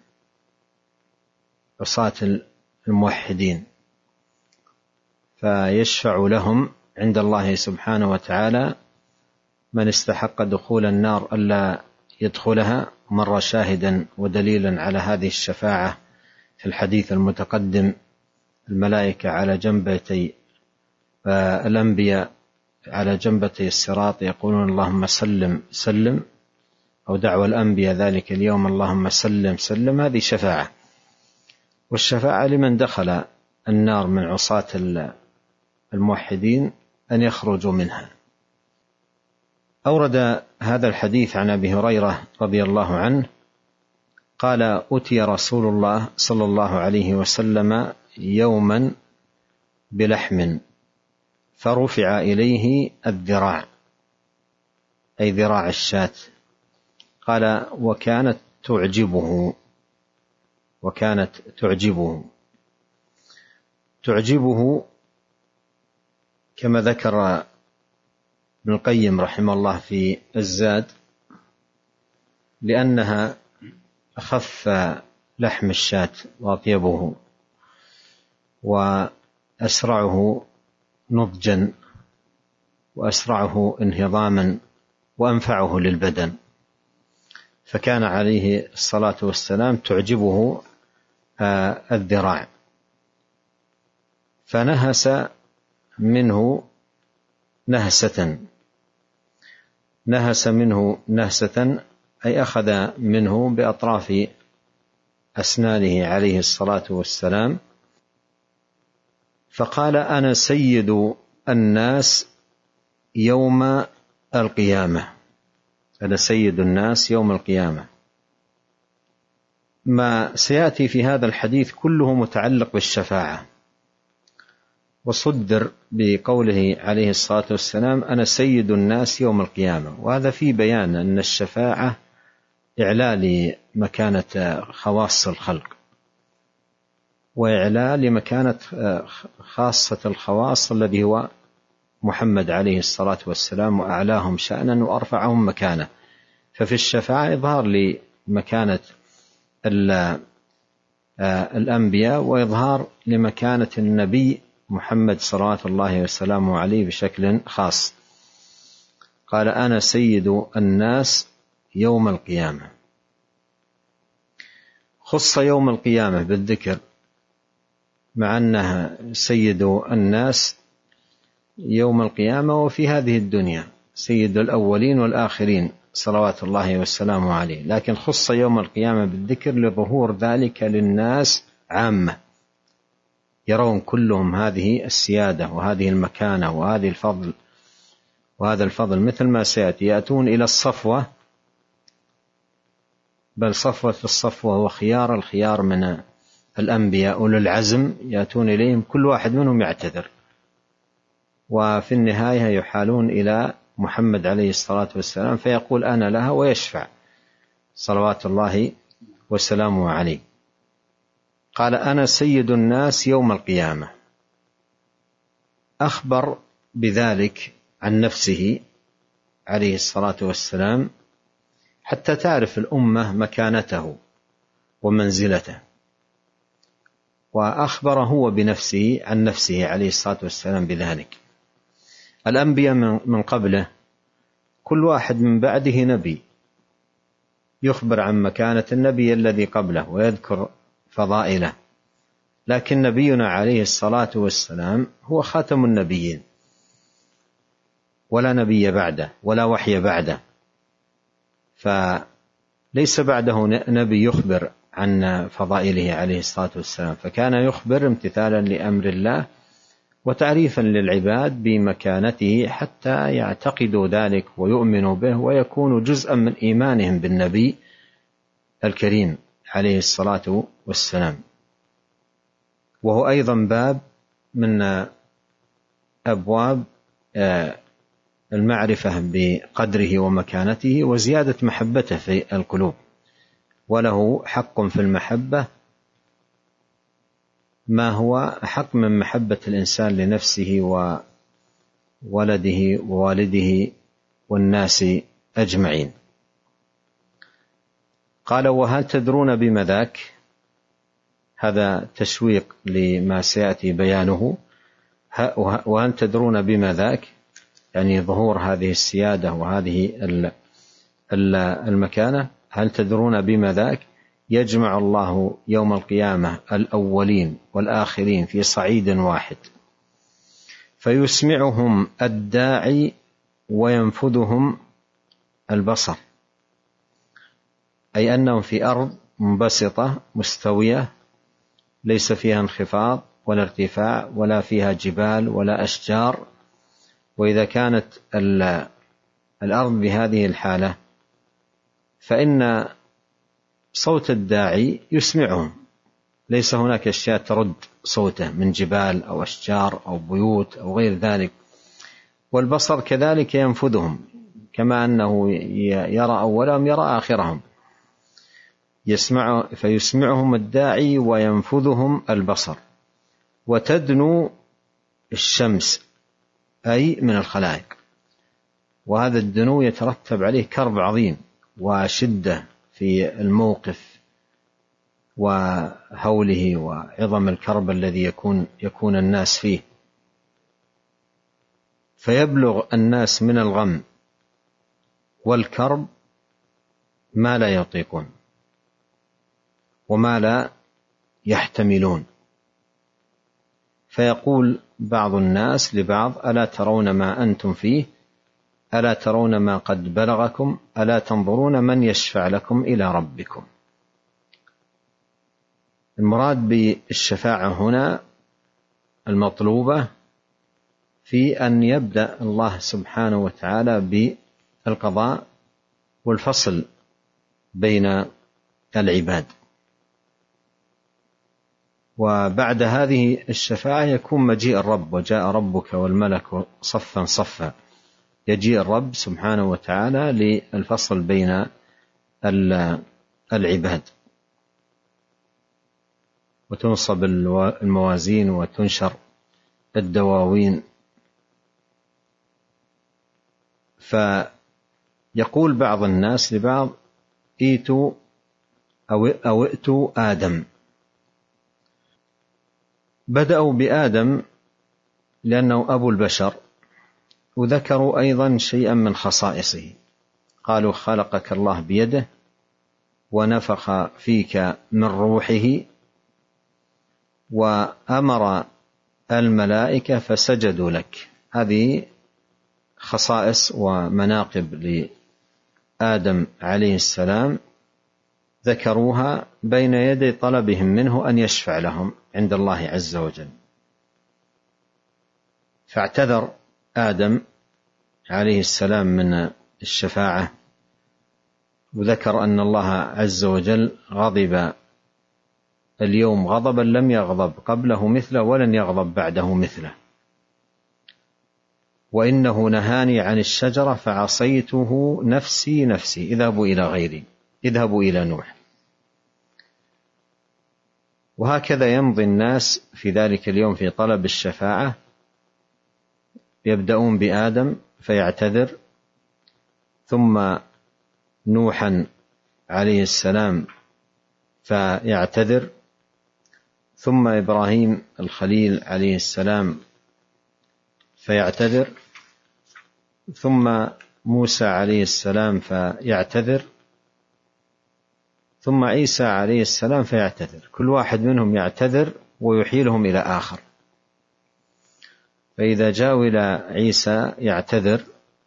عصاة الموحدين، فيشفع لهم عند الله سبحانه وتعالى من استحق دخول النار ألا يدخلها. مر شاهدا ودليلا على هذه الشفاعة في الحديث المتقدم: الملائكة على جنبتي الأنبياء على جنبتي الصراط يقولون اللهم سلم سلم، أو دعوى الأنبياء ذلك اليوم اللهم سلم سلم. هذه شفاعة. والشفاعة لمن دخل النار من عصاة الموحدين أن يخرجوا منها. أورد هذا الحديث عن أبي هريرة رضي الله عنه قال: أتي رسول الله صلى الله عليه وسلم يوما بلحم فرفع إليه الذراع، أي ذراع الشاة. قال: وكانت تعجبه وكانت تعجبه تعجبه كما ذكر ابن القيم رحمه الله في الزاد، لأنها أخف لحم الشاة وأطيبه وأسرعه نضجا وأسرعه انهضاما وأنفعه للبدن، فكان عليه الصلاة والسلام تعجبه الذراع، فنهس منه نهسة نهس منه نهسة أي أخذ منه بأطراف أسنانه عليه الصلاة والسلام فقال أنا سيد الناس يوم القيامة، أنا سيد الناس يوم القيامة. ما سيأتي في هذا الحديث كله متعلق بالشفاعة، وصدر بقوله عليه الصلاة والسلام أنا سيد الناس يوم القيامة، وهذا في بيان أن الشفاعة إعلان لمكانة خواص الخلق، وإعلان لمكانة خاصة الخواص الذي هو محمد عليه الصلاة والسلام، وأعلاهم شأنا وأرفعهم مكانة. ففي الشفاعة إظهار لمكانة الأنبياء، وإظهار لمكانة النبي محمد صلوات الله وسلامه عليه بشكل خاص. قال أنا سيد الناس يوم القيامة، خص يوم القيامة بالذكر مع أنها سيد الناس يوم القيامة وفي هذه الدنيا سيد الأولين والآخرين صلوات الله والسلام عليه، لكن خص يوم القيامة بالذكر لظهور ذلك للناس عامة، يرون كلهم هذه السيادة وهذه المكانة وهذه الفضل وهذا الفضل، مثل ما سيأتي يأتون إلى الصفوة، بل صفوة الصفوة وخيار الخيار من الأنبياء أولو العزم يأتون إليهم كل واحد منهم يعتذر، وفي النهاية يحالون إلى محمد عليه الصلاة والسلام فيقول أنا لها ويشفع صلوات الله وسلامه عليه. قال أنا سيد الناس يوم القيامة، أخبر بذلك عن نفسه عليه الصلاة والسلام حتى تعرف الأمة مكانته ومنزلته، وأخبر هو بنفسه عن نفسه عليه الصلاة والسلام بذلك. الأنبياء من قبله كل واحد من بعده نبي يخبر عن مكانة النبي الذي قبله ويذكر فضائله، لكن نبينا عليه الصلاة والسلام هو خاتم النبيين، ولا نبي بعده ولا وحي بعده، فليس بعده نبي يخبر عن فضائله عليه الصلاة والسلام، فكان يخبر امتثالا لأمر الله وتعريفا للعباد بمكانته حتى يعتقدوا ذلك ويؤمنوا به ويكونوا جزءا من إيمانهم بالنبي الكريم عليه الصلاة والسلام. وهو أيضا باب من أبواب المعرفة بقدره ومكانته وزيادة محبته في القلوب، وله حق في المحبة ما هو أحق من محبة الإنسان لنفسه وولده ووالده والناس أجمعين. قال وهل تدرون بما ذاك؟ هذا تشويق لما سيأتي بيانه. وهل تدرون بما ذاك يعني ظهور هذه السيادة وهذه المكانة. هل تدرون بما ذاك؟ يجمع الله يوم القيامة الأولين والآخرين في صعيد واحد فيسمعهم الداعي وينفذهم البصر، أي أنهم في أرض منبسطة مستوية ليس فيها انخفاض ولا ارتفاع ولا فيها جبال ولا أشجار. وإذا كانت الأرض بهذه الحالة فإن صوت الداعي يسمعهم، ليس هناك أشياء ترد صوته من جبال أو أشجار أو بيوت أو غير ذلك. والبصر كذلك ينفذهم، كما أنه يرى أولهم يرى آخرهم، يسمع فيسمعهم الداعي وينفذهم البصر. وتدنو الشمس أي من الخلائق، وهذا الدنو يترتب عليه كرب عظيم وشدة في الموقف وهوله وعظم الكرب الذي يكون يكون الناس فيه، فيبلغ الناس من الغم والكرب ما لا يطيقون وما لا يحتملون، فيقول بعض الناس لبعض ألا ترون ما أنتم فيه، ألا ترون ما قد بلغكم، ألا تنظرون من يشفع لكم إلى ربكم. المراد بالشفاعة هنا المطلوبة في أن يبدأ الله سبحانه وتعالى بالقضاء والفصل بين العباد. وبعد هذه الشفاعة يكون مجيء الرب، وجاء ربك والملك صفا صفا، يجيء الرب سبحانه وتعالى للفصل بين العباد، وتنصب الموازين وتنشر الدواوين. فيقول بعض الناس لبعض: ائتوا أو ائتوا آدم. بدأوا بآدم لأنه أبو البشر، وذكروا أيضا شيئا من خصائصه، قالوا: خلقك الله بيده ونفخ فيك من روحه وأمر الملائكة فسجدوا لك. هذه خصائص ومناقب لآدم عليه السلام ذكروها بين يدي طلبهم منه أن يشفع لهم عند الله عز وجل. فاعتذر آدم عليه السلام من الشفاعة، وذكر أن الله عز وجل غضب اليوم غضبا لم يغضب قبله مثله ولن يغضب بعده مثله، وإنه نهاني عن الشجرة فعصيته نفسي نفسي، اذهبوا إلى غيري، اذهبوا إلى نوح. وهكذا يمضي الناس في ذلك اليوم في طلب الشفاعة، يبدأون بآدم فيعتذر، ثم نوحا عليه السلام فيعتذر، ثم إبراهيم الخليل عليه السلام فيعتذر، ثم موسى عليه السلام فيعتذر، ثم عيسى عليه السلام فيعتذر. كل واحد منهم يعتذر ويحيلهم إلى آخر. فإذا جاءوا إلى عيسى يعتذر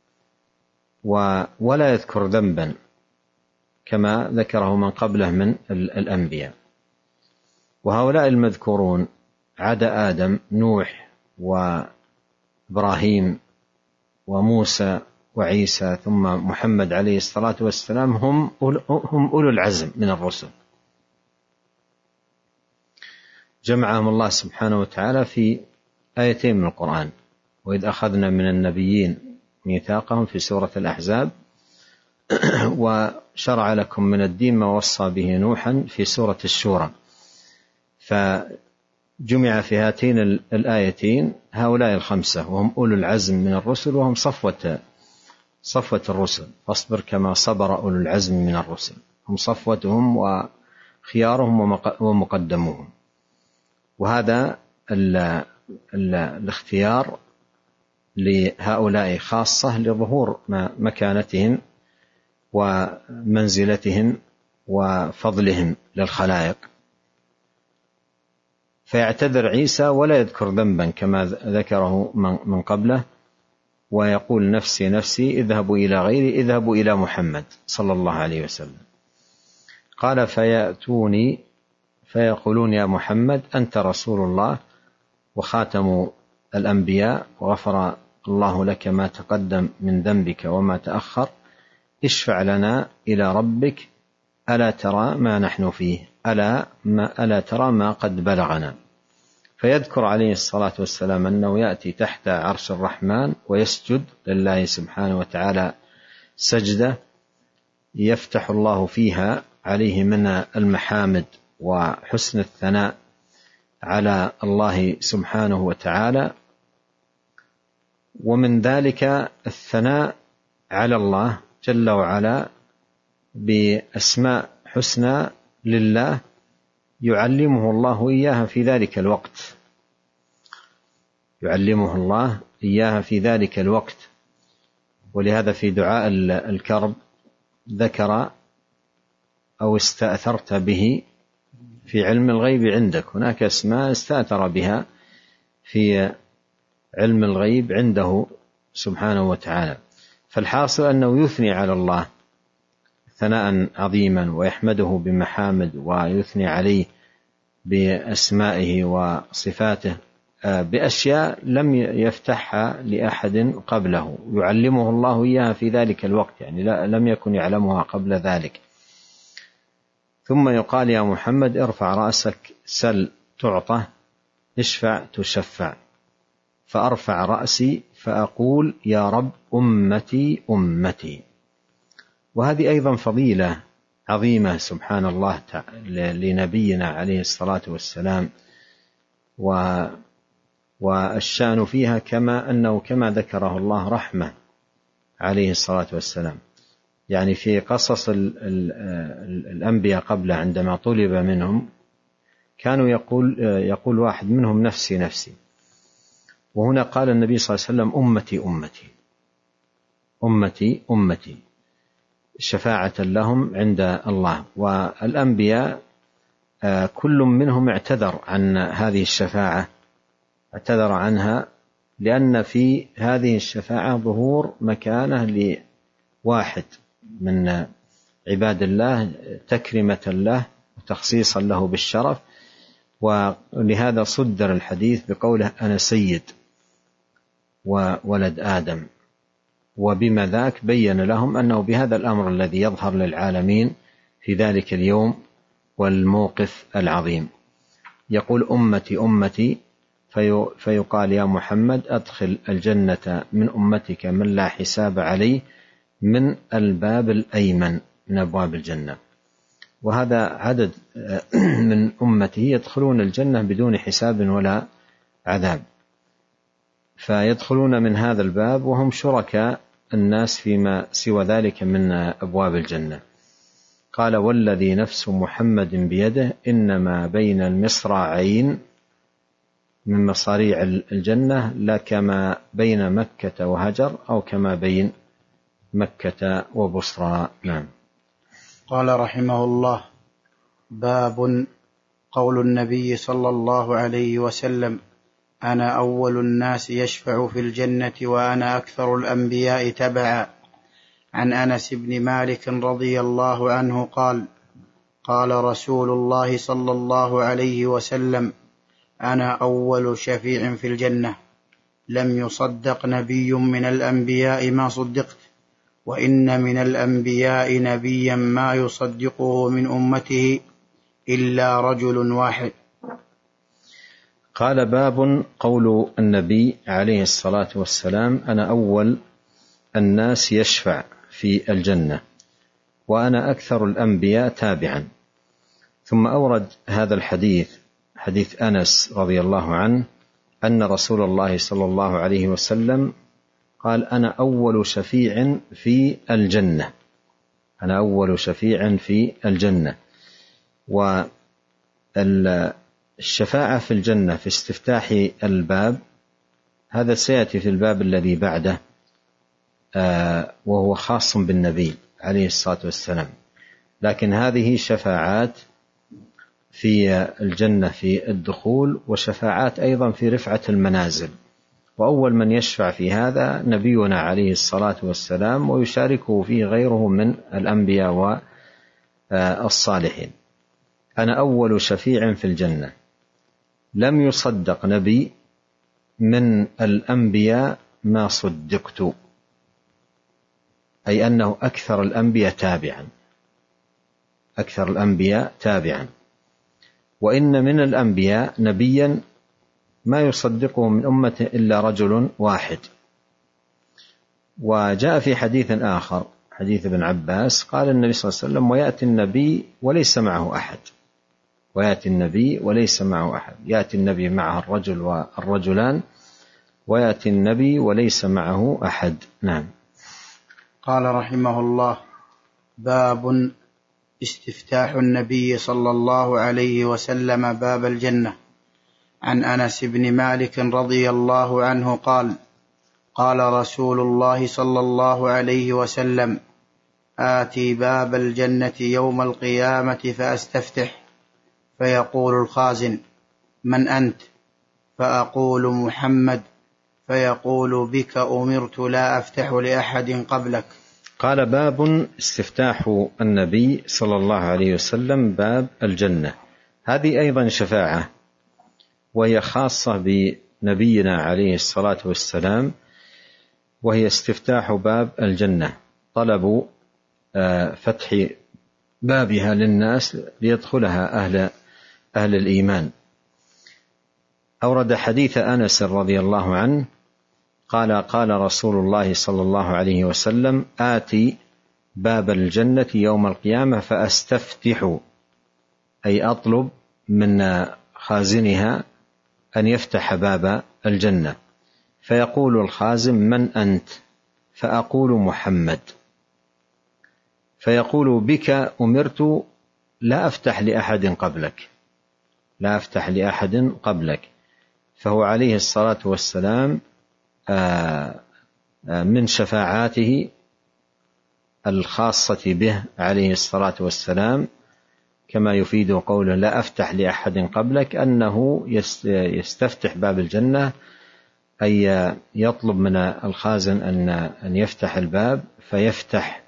ولا يذكر ذنبا كما ذكره من قبله من الأنبياء. وهؤلاء المذكورون عدا آدم نوح وإبراهيم وموسى وعيسى ثم محمد عليه الصلاة والسلام هم هم أولو العزم من الرسل، جمعهم الله سبحانه وتعالى في آيتين من القرآن: وإذ أخذنا من النبيين ميثاقهم في سورة الأحزاب، وشرع لكم من الدين ما وصى به نوحا في سورة الشورى. فجمع في هاتين الآيتين هؤلاء الخمسة وهم أولو العزم من الرسل، وهم صفوة صفوة الرسل. فاصبر كما صبر أولو العزم من الرسل، هم صفوتهم وخيارهم ومقدموهم. وهذا ال ال الاختيار لهؤلاء خاصة لظهور مكانتهم ومنزلتهم وفضلهم للخلائق. فيعتذر عيسى ولا يذكر ذنبا كما ذكره من قبله، ويقول: نفسي نفسي، اذهبوا إلى غيري، اذهبوا إلى محمد صلى الله عليه وسلم. قال: فيأتوني فيقولون: يا محمد أنت رسول الله وخاتم الأنبياء، وغفر الله لك ما تقدم من ذنبك وما تأخر، اشفع لنا إلى ربك، ألا ترى ما نحن فيه، ألا, ما ألا ترى ما قد بلغنا. فيذكر عليه الصلاة والسلام أنه يأتي تحت عرش الرحمن ويسجد لله سبحانه وتعالى سجدة يفتح الله فيها عليه من المحامد وحسن الثناء على الله سبحانه وتعالى. ومن ذلك الثناء على الله جل وعلا بأسماء حسنى لله يعلمه الله إياها في ذلك الوقت، يعلمه الله إياها في ذلك الوقت. ولهذا في دعاء الكرب ذكر: أو استأثرت به في علم الغيب عندك. هناك اسماء استأثر بها في علم الغيب عنده سبحانه وتعالى. فالحاصل أنه يثني على الله ثناء عظيما ويحمده بمحامد ويثني عليه بأسمائه وصفاته بأشياء لم يفتحها لأحد قبله، يعلمه الله إياها في ذلك الوقت، يعني لا لم يكن يعلمها قبل ذلك. ثم يقال يا محمد ارفع رأسك، سل تعطى، اشفع تشفع. فأرفع رأسي فأقول يا رب أمتي أمتي. وهذه أيضا فضيلة عظيمة سبحان الله لنبينا عليه الصلاة والسلام، و والشأن فيها كما أنه كما ذكره الله رحمة عليه الصلاة والسلام. يعني في قصص ال ال الأنبياء قبل عندما طلب منهم كانوا يقول, يقول واحد منهم نفسي نفسي، وهنا قال النبي صلى الله عليه وسلم أمتي أمتي أمتي أمتي شفاعة لهم عند الله. والأنبياء كل منهم اعتذر عن هذه الشفاعة، اعتذر عنها، لأن في هذه الشفاعة ظهور مكانة لواحد من عباد الله، تكرمة له وتخصيصا له بالشرف. ولهذا صدر الحديث بقوله أنا سيد وولد آدم، وبما ذاك بين لهم أنه بهذا الأمر الذي يظهر للعالمين في ذلك اليوم والموقف العظيم. يقول أمتي أمتي، في فيقال يا محمد أدخل الجنة من أمتك من لا حساب عليه من الباب الأيمن من أبواب الجنة. وهذا عدد من أمته يدخلون الجنة بدون حساب ولا عذاب، فيدخلون من هذا الباب وهم شركاء الناس فيما سوى ذلك من أبواب الجنة. قال والذي نفس محمد بيده إنما بين المصراعين من مصاريع الجنة لا كما بين مكة وهجر أو كما بين مكة وبصرى. نعم. قال رحمه الله باب قول النبي صلى الله عليه وسلم أنا أول الناس يشفع في الجنة وأنا أكثر الأنبياء تبعا. عن أنس بن مالك رضي الله عنه قال قال رسول الله صلى الله عليه وسلم أنا أول شفيع في الجنة، لم يصدق نبي من الأنبياء ما صدقت، وإن من الأنبياء نبيا ما يصدقه من أمته إلا رجل واحد. قال باب قول النبي عليه الصلاة والسلام أنا أول الناس يشفع في الجنة وأنا أكثر الأنبياء تابعا. ثم أورد هذا الحديث حديث أنس رضي الله عنه أن رسول الله صلى الله عليه وسلم قال أنا أول شفيع في الجنة، أنا أول شفيع في الجنة. والشفاعة في الجنة في استفتاح الباب هذا سيأتي في الباب الذي بعده، وهو خاص بالنبي عليه الصلاة والسلام. لكن هذه شفاعات في الجنة في الدخول، وشفاعات أيضا في رفعة المنازل. وأول من يشفع في هذا نبينا عليه الصلاة والسلام، ويشاركه فيه غيره من الأنبياء والصالحين. أنا أول شفيع في الجنة، لم يصدق نبي من الأنبياء ما صدقت، أي أنه أكثر الأنبياء تابعا، أكثر الأنبياء تابعا. وإن من الأنبياء نبيا ما يصدقه من أمته إلا رجل واحد. وجاء في حديث آخر حديث ابن عباس قال النبي صلى الله عليه وسلم ويأتي النبي وليس معه أحد، ويأتي النبي وليس معه أحد، يأتي النبي معه الرجل والرجلان، ويأتي النبي وليس معه أحد. نعم. قال رحمه الله باب استفتاح النبي صلى الله عليه وسلم باب الجنة. عن أنس بن مالك رضي الله عنه قال قال رسول الله صلى الله عليه وسلم آتي باب الجنة يوم القيامة فأستفتح، فيقول الخازن من أنت؟ فأقول محمد، فيقول بك أمرت لا أفتح لأحد قبلك. قال باب استفتاح النبي صلى الله عليه وسلم باب الجنة. هذه أيضا شفاعة، وهي خاصة نبينا عليه الصلاة والسلام، وهي استفتاح باب الجنة، طلب فتح بابها للناس ليدخلها أهل, أهل الإيمان. أورد حديث أنس رضي الله عنه قال قال رسول الله صلى الله عليه وسلم: آتي باب الجنة يوم القيامة فأستفتح، أي أطلب من خازنها أن يفتح باب الجنة، فيقول الخازن: من أنت؟ فأقول: محمد. فيقول: بك أمرت لا أفتح لأحد قبلك، لا أفتح لأحد قبلك. فهو عليه الصلاة والسلام من شفاعاته الخاصة به عليه الصلاة والسلام، كما يفيد قوله: لا أفتح لأحد قبلك، أنه يستفتح باب الجنة، أي يطلب من الخازن أن يفتح الباب، فيفتح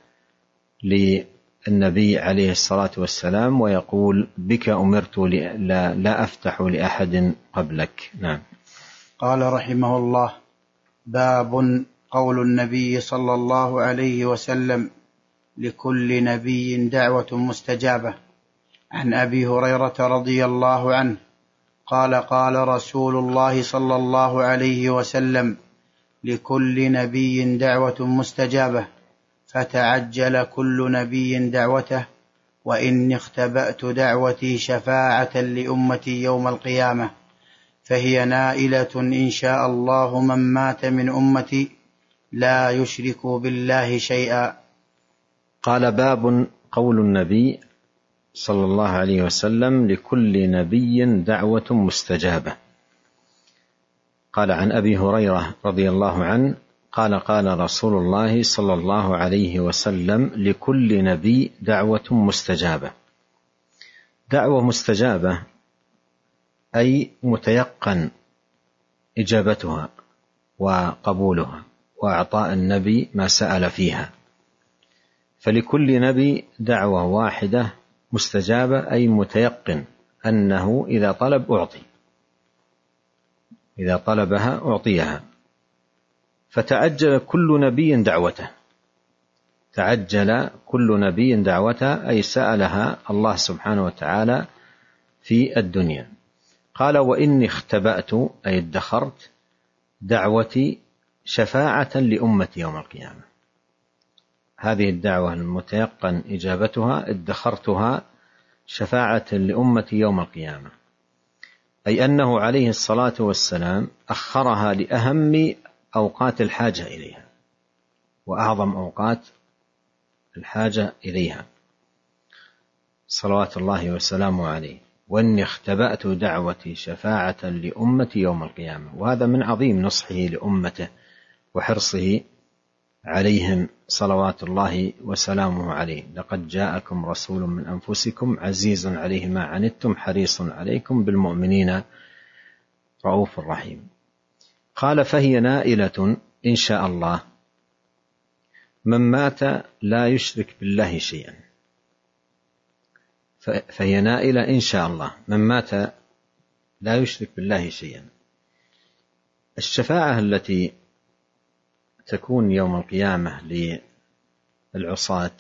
للنبي عليه الصلاة والسلام ويقول: بك أمرت لا, لا أفتح لأحد قبلك. نعم. قال رحمه الله: باب قول النبي صلى الله عليه وسلم: لكل نبي دعوة مستجابة. عن أبي هريرة رضي الله عنه قال: قال رسول الله صلى الله عليه وسلم: لكل نبي دعوة مستجابة، فتعجل كل نبي دعوته، وإني اختبأت دعوتي شفاعة لأمتي يوم القيامة، فهي نائلة إن شاء الله من مات من أمتي لا يشرك بالله شيئا. قال: باب قول النبي صلى الله عليه وسلم: لكل نبي دعوة مستجابة. قال عن أبي هريرة رضي الله عنه قال: قال رسول الله صلى الله عليه وسلم: لكل نبي دعوة مستجابة. دعوة مستجابة أي متيقن إجابتها وقبولها وإعطاء النبي ما سأل فيها. فلكل نبي دعوة واحدة مستجابة، أي متيقن أنه إذا طلب أعطي، إذا طلبها أعطيها. فتعجل كل نبي دعوته، تعجل كل نبي دعوته، أي سألها الله سبحانه وتعالى في الدنيا. قال: وإني اختبأت، أي ادخرت دعوتي شفاعة لأمتي يوم القيامة. هذه الدعوة المتيقن إجابتها ادخرتها شفاعة لأمتي يوم القيامة، أي أنه عليه الصلاة والسلام أخرها لأهم أوقات الحاجة إليها وأعظم أوقات الحاجة إليها صلوات الله وسلامه عليه. وإني اختبأت دعوتي شفاعة لأمتي يوم القيامة. وهذا من عظيم نصحه لأمته وحرصه عليهم صلوات الله وسلامه عليه: لقد جاءكم رسول من أنفسكم عزيز عليه ما عنتم حريص عليكم بالمؤمنين رؤوف رحيم. قال: فهي نائلة إن شاء الله من مات لا يشرك بالله شيئا. فهي نائلة إن شاء الله من مات لا يشرك بالله شيئا. الشفاعة التي تكون يوم القيامة للعصاة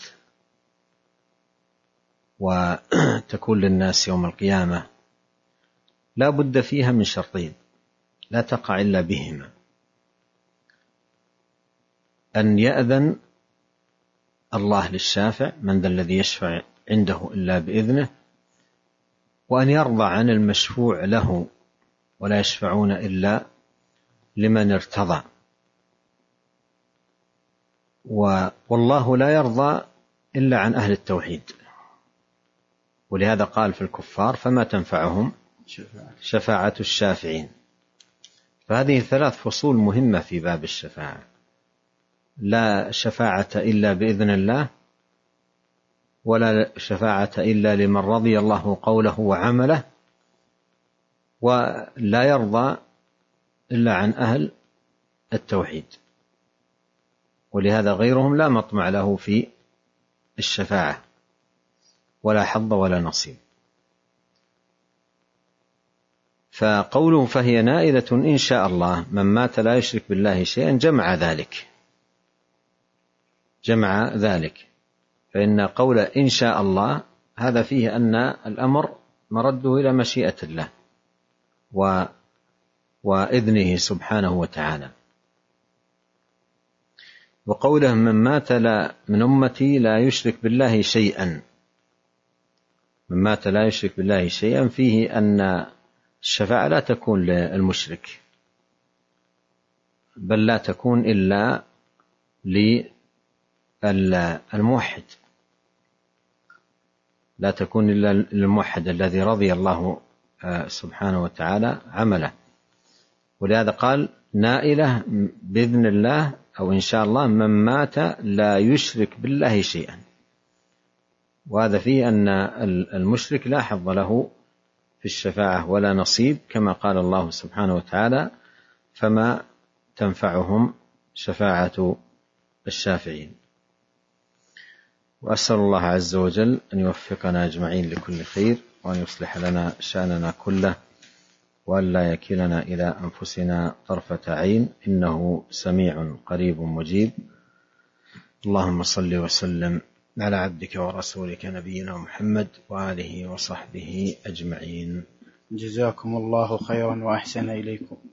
وتكون للناس يوم القيامة لا بد فيها من شرطين لا تقع إلا بهما: أن يأذن الله للشافع، من ذا الذي يشفع عنده إلا بإذنه، وأن يرضى عن المشفوع له، ولا يشفعون إلا لمن ارتضى. والله لا يرضى إلا عن أهل التوحيد، ولهذا قال في الكفار: فما تنفعهم شفاعة الشافعين. فهذه ثلاث فصول مهمة في باب الشفاعة: لا شفاعة إلا بإذن الله، ولا شفاعة إلا لمن رضي الله قوله وعمله، ولا يرضى إلا عن أهل التوحيد، ولهذا غيرهم لا مطمع له في الشفاعة ولا حظ ولا نصيب. فقوله فهي نائلة إن شاء الله، من مات لا يشرك بالله شيئا جمع ذلك جمع ذلك فإن قول إن شاء الله هذا فيه أن الأمر مرده إلى مشيئة الله و وإذنه سبحانه وتعالى. وقوله من مات لا من أمتي لا يشرك بالله شيئا، من مات لا يشرك بالله شيئا فيه أن الشفاعة لا تكون للمشرك، بل لا تكون إلا للموحد، لا تكون إلا للموحد الذي رضي الله سبحانه وتعالى عمله. ولهذا قال نائلة بإذن الله أو إن شاء الله من مات لا يشرك بالله شيئا، وهذا فيه أن المشرك لا حظ له في الشفاعة ولا نصيب، كما قال الله سبحانه وتعالى فما تنفعهم شفاعة الشافعين. وأسأل الله عز وجل أن يوفقنا أجمعين لكل خير، وأن يصلح لنا شأننا كله، وأن لا يكلنا إلى أنفسنا طرفة عين، إنه سميع قريب مجيب. اللهم صل وسلم على عبدك ورسولك نبينا محمد وآله وصحبه أجمعين. جزاكم الله خيرا وأحسن إليكم.